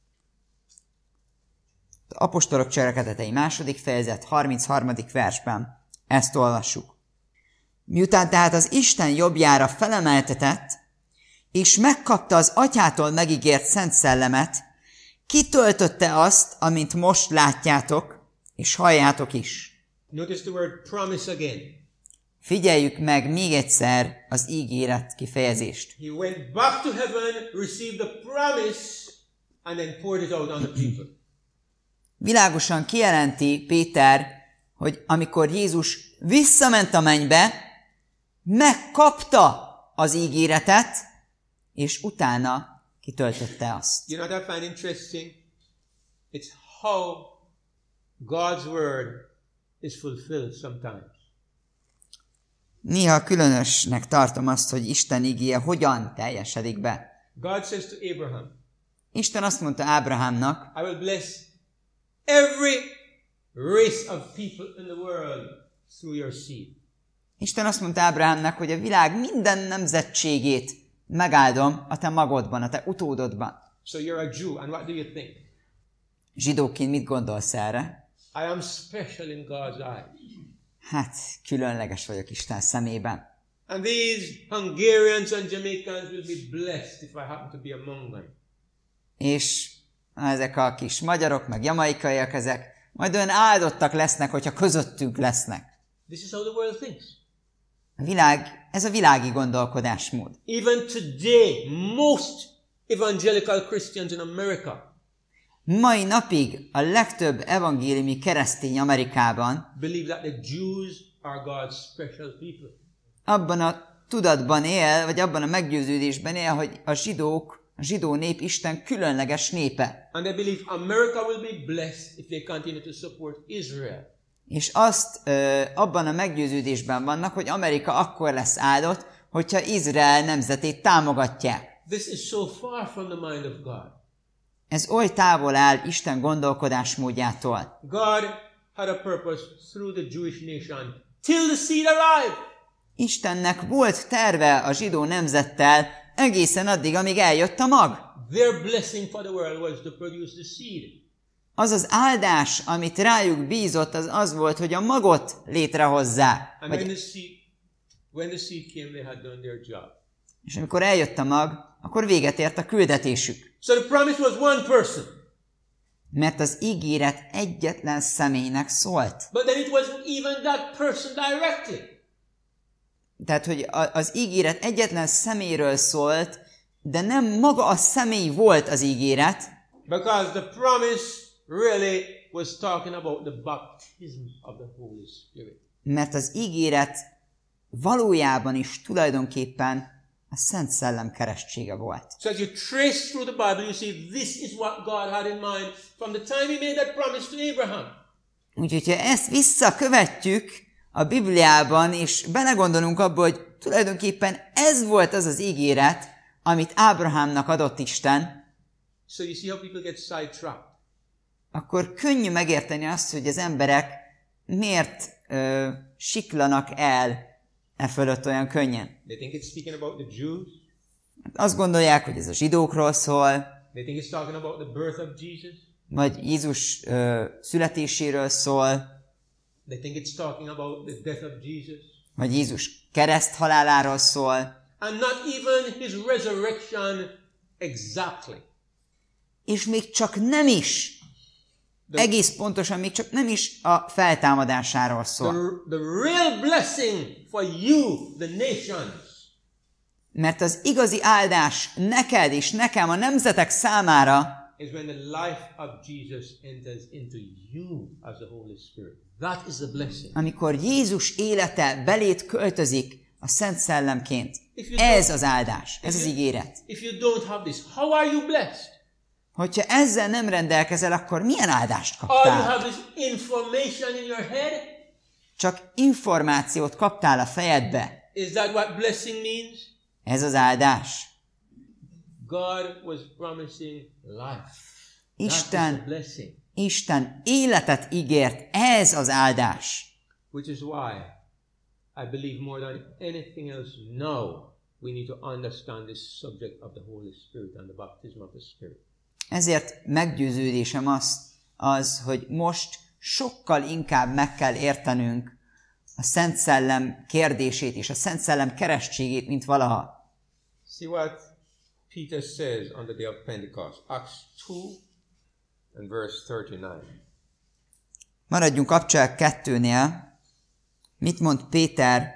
Apostolok cselekedetei második fejezet, harmincharmadik versben. Ezt olvassuk. Miután tehát az Isten jobbjára felemeltetett, és megkapta az Atyától megígért Szent Szellemet, kitöltötte azt, amint most látjátok, és halljátok is. Notice the word promise again. Figyeljük meg még egyszer az ígéret kifejezést. He went back to heaven, received the promise, and then poured it out on the people. Világosan kijelenti Péter, hogy amikor Jézus visszament a mennybe, megkapta az ígéretet, és utána kitöltötte azt. You know what I find interesting? It's how God's word is fulfilled sometimes. Néha különösnek tartom azt, hogy Isten igéje hogyan teljesedik be. God says to Abraham, Isten azt mondta Ábrahámnak, I will bless every race of people in the world through your seed. Isten azt mondta Ábrahámnak, hogy a világ minden nemzetségét megáldom a te magodban, a te utódodban. So you're a Jew, and what do you think? Zsidóként mit gondolsz erre? I am special in God's eyes. Hát, különleges vagyok Isten szemében. And these Hungarians and Jamaicans will be blessed if I happen to be among them. És ezek a kis magyarok, meg jamaikaiak, ezek majd olyan áldottak lesznek, hogyha közöttünk lesznek. This is how the world thinks. A világ, ez a világi gondolkodásmód. Even today, most evangelical Christians in America Mai napig a legtöbb evangéliumi keresztény Amerikában believe that the Jews are God's special people. abban a tudatban él, vagy abban a meggyőződésben él, hogy a zsidók, a zsidó nép Isten különleges népe. And they believe America will be blessed if they continue to support Israel. És azt ö, abban a meggyőződésben vannak, hogy Amerika akkor lesz áldott, hogyha Izrael nemzetét támogatják. This is so far from the mind of God. Ez oly távol áll Isten gondolkodásmódjától. God had a purpose through the Jewish nation till the seed arrived. Istennek volt terve a zsidó nemzettel egészen addig, amíg eljött a mag. Their blessing for the world was to produce the seed. Az az áldás, amit rájuk bízott, az az volt, hogy a magot létrehozzák. And Vagy... when the seed, when the seed came, they had done their job. És amikor eljött a mag, akkor véget ért a küldetésük. So the promise was one person. Mert az ígéret egyetlen személynek szólt. But then it wasn't even that person directly. Tehát, hogy a, az ígéret egyetlen személyről szólt, de nem maga a személy volt az ígéret. Because the promise really was talking about the baptism of the Holy Spirit. Mert az ígéret valójában is tulajdonképpen a Szent Szellem keresztsége volt. So as you trace through the Bible, you see this is what God had in mind from the time He made that promise to Abraham. Úgyhogy, ha ezt visszakövetjük a Bibliában, és belegondolunk abba, hogy tulajdonképpen ez volt az az ígéret, amit Ábrahámnak adott Isten, So you see how people get sidetracked. akkor könnyű megérteni azt, hogy az emberek miért ö, siklanak el e fölött olyan könnyen. They think it's speaking about the Jews. Azt gondolják, hogy ez a zsidókról szól, They think it's talking about the birth of Jesus. vagy Jézus ö, születéséről szól, They think it's talking about the death of Jesus. vagy Jézus kereszthaláláról szól, And not even His resurrection exactly. és még csak nem is, egész pontosan még csak nem is a feltámadásáról szól. The, the real blessing for you, the nations, Mert az igazi áldás neked és nekem, a nemzetek számára, is when the life of Jesus enters into you as the Holy Spirit. That is the blessing. amikor Jézus élete belét költözik a Szent Szellemként. Ez az áldás, ez az ígéret. If you don't have this, how are you blessed? Hogyha ezzel nem rendelkezel, akkor milyen áldást All you kaptál? have is information in your head? Csak információt kaptál a fejedbe. Is that what blessing means? Ez az áldás. God was promising life. Isten, That is a blessing. Isten életet ígért, ez az áldás. Which is why I believe more than anything else now we need to understand this subject of the Holy Spirit and the baptism of the Spirit. Ezért meggyőződésem az, az, hogy most sokkal inkább meg kell értenünk a Szent Szellem kérdését és a Szent Szellem keresztségét, mint valaha. See what Peter says on the day of Pentecost. Acts two and verse thirty-nine. Maradjunk Apostolok kettőnél. Mit mond Péter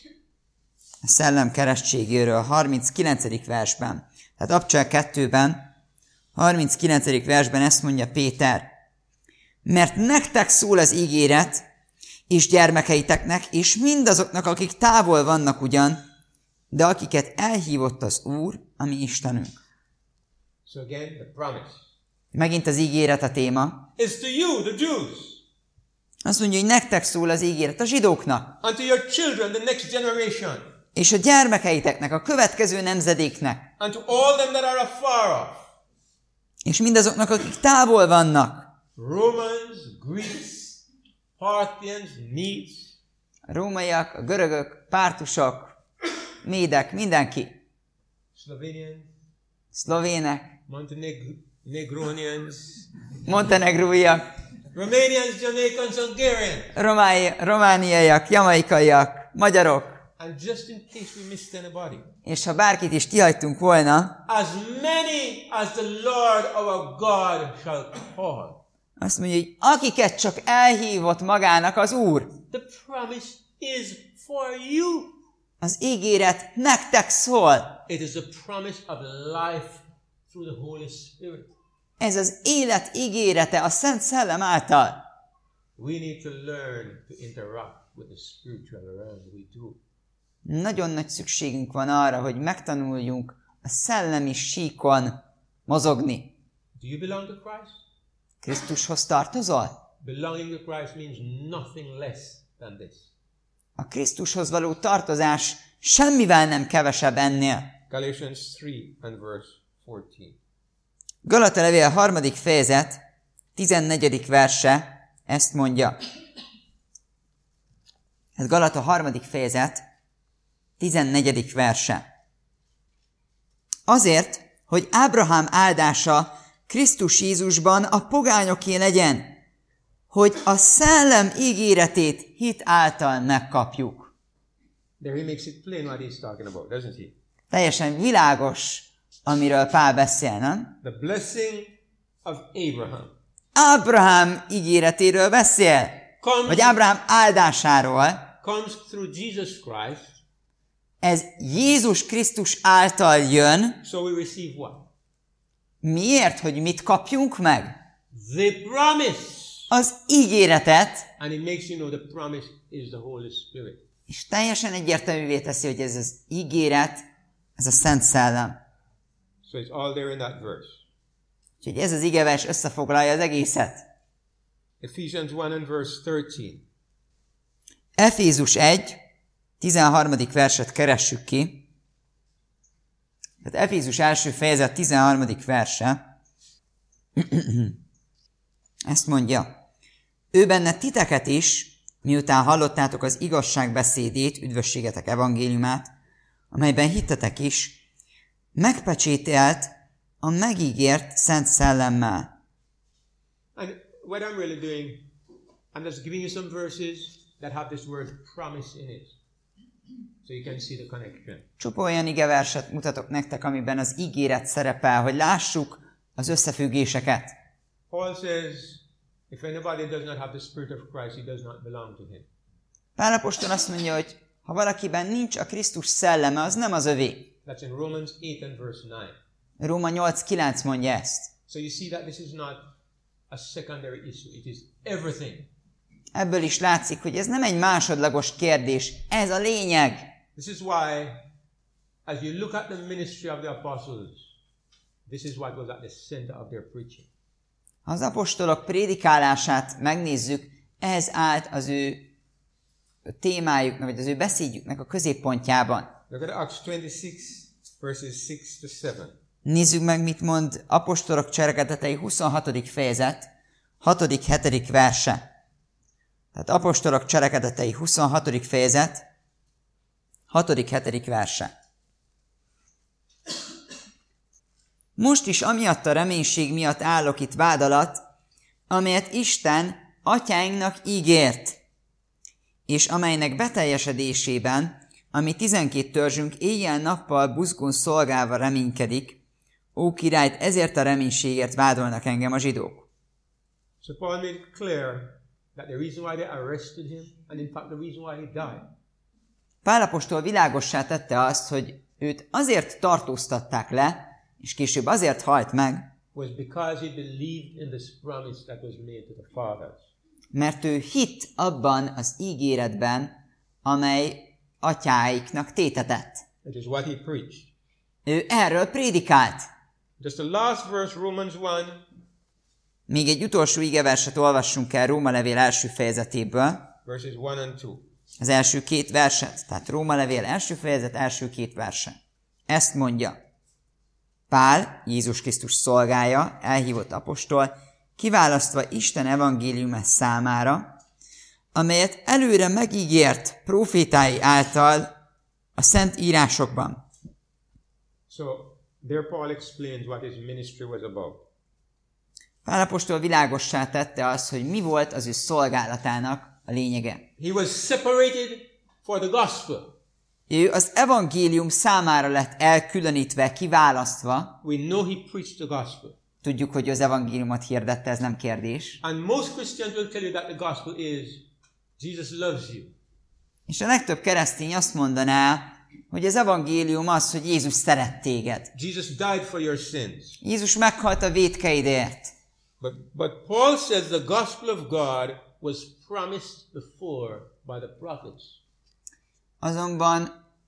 a szellem keresztségéről a harminckilencedik versben? Tehát Apostolok kettőben, harminckilencedik versben ezt mondja Péter. Mert nektek szól az ígéret, és gyermekeiteknek, és mindazoknak, akik távol vannak ugyan, de akiket elhívott az Úr, a mi Istenünk. So again, the promise Megint az ígéret a téma. is to you, the Jews, Azt mondja, hogy nektek szól az ígéret, a zsidóknak, and to your children, the next generation, és a gyermekeiteknek, a következő nemzedéknek, and to all them that are afar off. és mindazoknak, akik távol vannak. Romans, Greeks, Parthians, Medes, A rómaiak, a görögök, pártusok, médek, mindenki. Slovenians, Szlovének, Montenegronians, montenegróiak, Romanians, Jamaicans, Hungarians. romái, romániaiak, jamaikaiak, magyarok. And just in case we missed anybody, És ha bárkit is kihagytunk volna, as many as the Lord our God shall call. azt mondja, hogy akiket csak elhívott magának az Úr. The promise is for you. Az ígéret nektek szól. It is a promise of life through the Holy Spirit. Ez az élet ígérete a Szent Szellem által. We need to learn to interact with the spiritual realm. We do. nagyon nagy szükségünk van arra, hogy megtanuljunk a szellemi síkon mozogni. Do you belong to Christ? Krisztushoz tartozol? Belonging to Christ means nothing less than this. A Krisztushoz való tartozás semmivel nem kevesebb ennél. Galatians three and verse fourteen. Galata levél harmadik fejezet, tizennegyedik verse ezt mondja. Ez Galata harmadik fejezet, tizennegyedik verse. Azért, hogy Ábrahám áldása Krisztus Jézusban a pogányoké legyen, hogy a szellem ígéretét hit által megkapjuk. There he makes it plain what he's talking about, doesn't he? Teljesen világos, amiről Pál beszél, nem? The blessing of Abraham Ábrahám ígéretéről beszél, comes, vagy Ábrahám áldásáról. comes through Jesus Christ, Ez Jézus Krisztus által jön. so we receive what? Miért? Hogy mit kapjunk meg? The promise. Az ígéretet, And it makes you know the promise is the Holy Spirit. és teljesen egyértelművé teszi, hogy ez az ígéret, ez a Szent Szellem. So it's all there in that verse. Úgyhogy ez az igevers összefoglalja az egészet. Ephesians one and verse thirteen. Efézus egy, tizenharmadik verset keressük ki. Tehát Efézus első fejezet tizenharmadik verse. Ezt mondja. Ő benne titeket is, miután hallottátok az igazság beszédét, üdvösségetek evangéliumát, amelyben hittetek is, megpecsételt a megígért Szent Szellemmel. And what I'm really doing, I'm just giving you some verses that have this word promise in it. So you can see the connection. Csupa olyan igeverset mutatok nektek, amiben az ígéret szerepel, hogy lássuk az összefüggéseket. Paul says, if anybody does not have the Spirit of Christ, he does not belong to him. Pál apostol azt mondja, hogy ha valakiben nincs a Krisztus szelleme, az nem az övé. That's in Romans eight and verse nine. Róma nyolc kilenc mondja ezt. So you see that this is not a secondary issue. It is everything. Ebből is látszik, hogy ez nem egy másodlagos kérdés, ez a lényeg. This is why, as you look at the ministry of the apostles, this is what was at the center of their preaching. Ha az apostolok prédikálását megnézzük, ez állt az ő témájuknak, vagy az ő beszédjüknek a középpontjában. Look at Acts twenty-six, verses six to seven. Nézzük meg, mit mond apostolok cselekedetei huszonhatodik fejezet, hatodik hetedik verse. Tehát apostolok cselekedetei huszonhatodik fejezet, hatodik hetedik verse. Most is amiatt a reménység miatt állok itt vád alatt, amelyet Isten atyáinknak ígért, és amelynek beteljesedésében, ami tizenkét törzsünk éjjel-nappal buzgón szolgálva reménykedik, ó királyt, ezért a reménységért vádolnak engem a zsidók. So Paul made it clear that the reason why they arrested him, and in fact the reason why he died, Pál apostol világossá tette azt, hogy őt azért tartóztatták le, és később azért halt meg, was because he believed in this promise that was made to the fathers. mert ő hitt abban az ígéretben, amely atyáiknak tétetett. It is what he preached. Ő erről prédikált. Just the last verse, Romans one, Még egy utolsó igeverset olvassunk el Róma levél első fejezetéből, verses one and two. az első két verset, tehát Róma levél első fejezet, első két verse. Ezt mondja. Pál, Jézus Krisztus szolgája, elhívott apostol, kiválasztva Isten evangéliuma számára, amelyet előre megígért prófétái által a szent írásokban. So there Paul explains what his ministry was about. Pál apostol világossá tette azt, hogy mi volt az ő szolgálatának a lényege. He was separated for the gospel. Ő az evangélium számára lett elkülönítve, kiválasztva. We know he preached the gospel. Tudjuk, hogy az evangéliumot hirdette, ez nem kérdés. And most Christians will tell you that the gospel is Jesus loves you. És a legtöbb keresztény azt mondaná, hogy az evangélium az, hogy Jézus szeret téged. Jesus died for your sins. Jézus meghalt a vétkeidért. But, but Paul says the gospel of God was promised before by the prophets. Azonban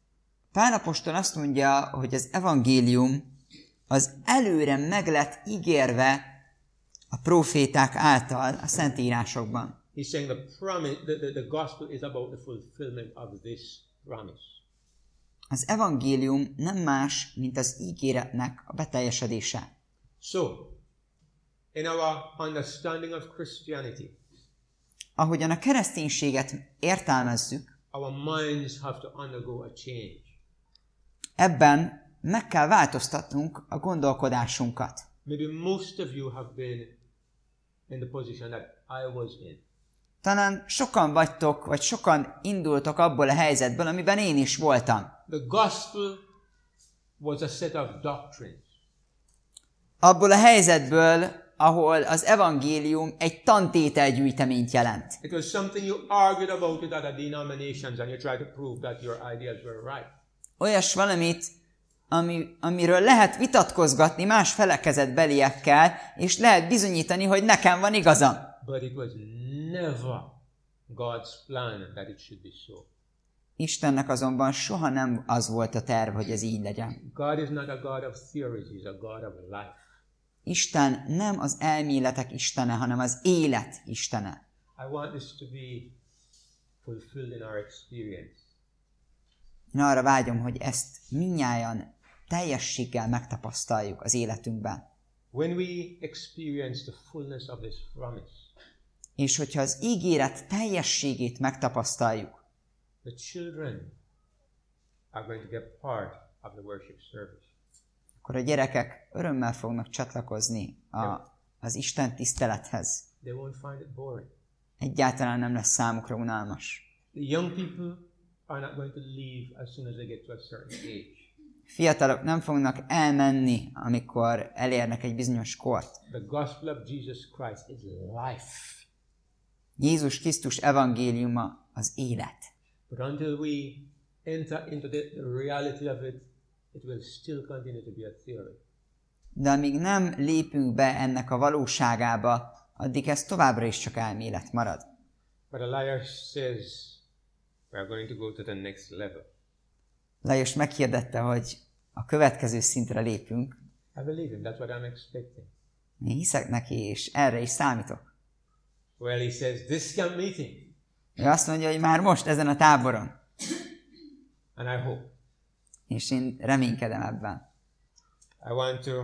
Pál apostol azt mondja, hogy az evangélium az előre meg lett ígérve a próféták által a Szentírásokban. He's saying the promise, the, the, the gospel is about the fulfillment of this promise. Az evangélium nem más, mint az ígéretnek a beteljesedése. So, in our understanding of Christianity, ahogyan a kereszténységet értelmezzük, our minds have to undergo a change. Ebben meg kell változtatnunk a gondolkodásunkat. Maybe most of you have been in the position that I was in. Talán sokan vagytok, vagy sokan indultok abból a helyzetből, amiben én is voltam. The gospel was a set of doctrines. Abból a helyzetből, ahol az evangélium egy tantételgyűjteményt jelent. It was something you argued about with other denominations and you tried to prove that your ideas were right. Olyas valamit, ami, amiről lehet vitatkozgatni más felekezetbeliekkel, és lehet bizonyítani, hogy nekem van igazam. But it was never God's plan that it should be so. Istennek azonban soha nem az volt a terv, hogy ez így legyen. God is not a God of theories, he's a God of life. Isten nem az elméletek istene, hanem az élet istene. I want this to be fulfilled in our experience. Én arra vágyom, hogy ezt mindnyájan teljességgel megtapasztaljuk az életünkben. When we experience the fullness of this promise, és hogyha az ígéret teljességét megtapasztaljuk, the children are going to get part of the worship service. akkor a gyerekek örömmel fognak csatlakozni a, az Isten tisztelethez. They won't find it boring. Egyáltalán nem lesz számukra unalmas. The young people are not going to leave as soon as they get to a certain age. Fiatalok nem fognak elmenni, amikor elérnek egy bizonyos kort. The gospel of Jesus Christ is life. Jézus Krisztus evangéliuma az élet. But until we enter into the, the reality of it, it will still continue to be a theory. De amíg nem lépünk be ennek a valóságába, addig ez továbbra is csak elmélet marad. But Elias says, we are going to go to the next level. Lajos meghirdette, hogy a következő szintre lépünk. I believe him, that's what I'm expecting. Én hiszek neki, és erre is számítok. Well, he says, this camp meeting. Ő azt mondja, hogy már most ezen a táboron. And I hope. És én reménykedem ebben. I want to,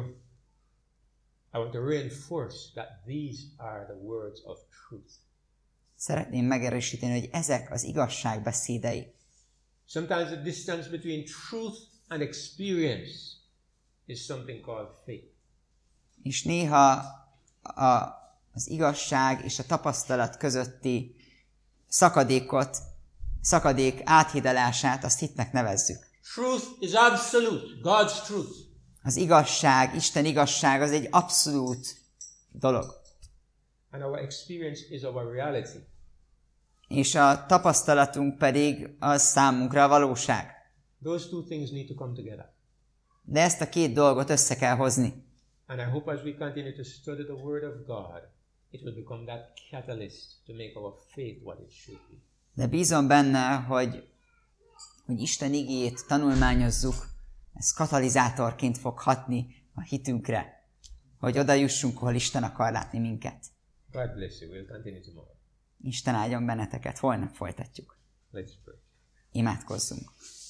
I want to reinforce that these are the words of truth. Szeretném megerősíteni, hogy ezek az igazság beszédei. Sometimes the distance between truth and experience is something called faith. És néha a, az igazság és a tapasztalat közötti szakadékot, szakadék áthidalását azt hitnek nevezzük. Truth is absolute, God's truth. Az igazság, Isten igazság az egy abszolút dolog. And our experience is our reality. És a tapasztalatunk pedig az számunkra a valóság. Those two things need to come together. De ezt a két dolgot össze kell hozni. And I hope as we continue to study the Word of God, it will become that catalyst to make our faith what it should be. De bízom benne, hogy, hogy Isten igéjét tanulmányozzuk, ez katalizátorként fog hatni a hitünkre, hogy oda jussunk, ahol Isten akar látni minket. God bless you. We'll continue tomorrow. Isten áldjon benneteket, holnap folytatjuk. Let's pray. Imádkozzunk.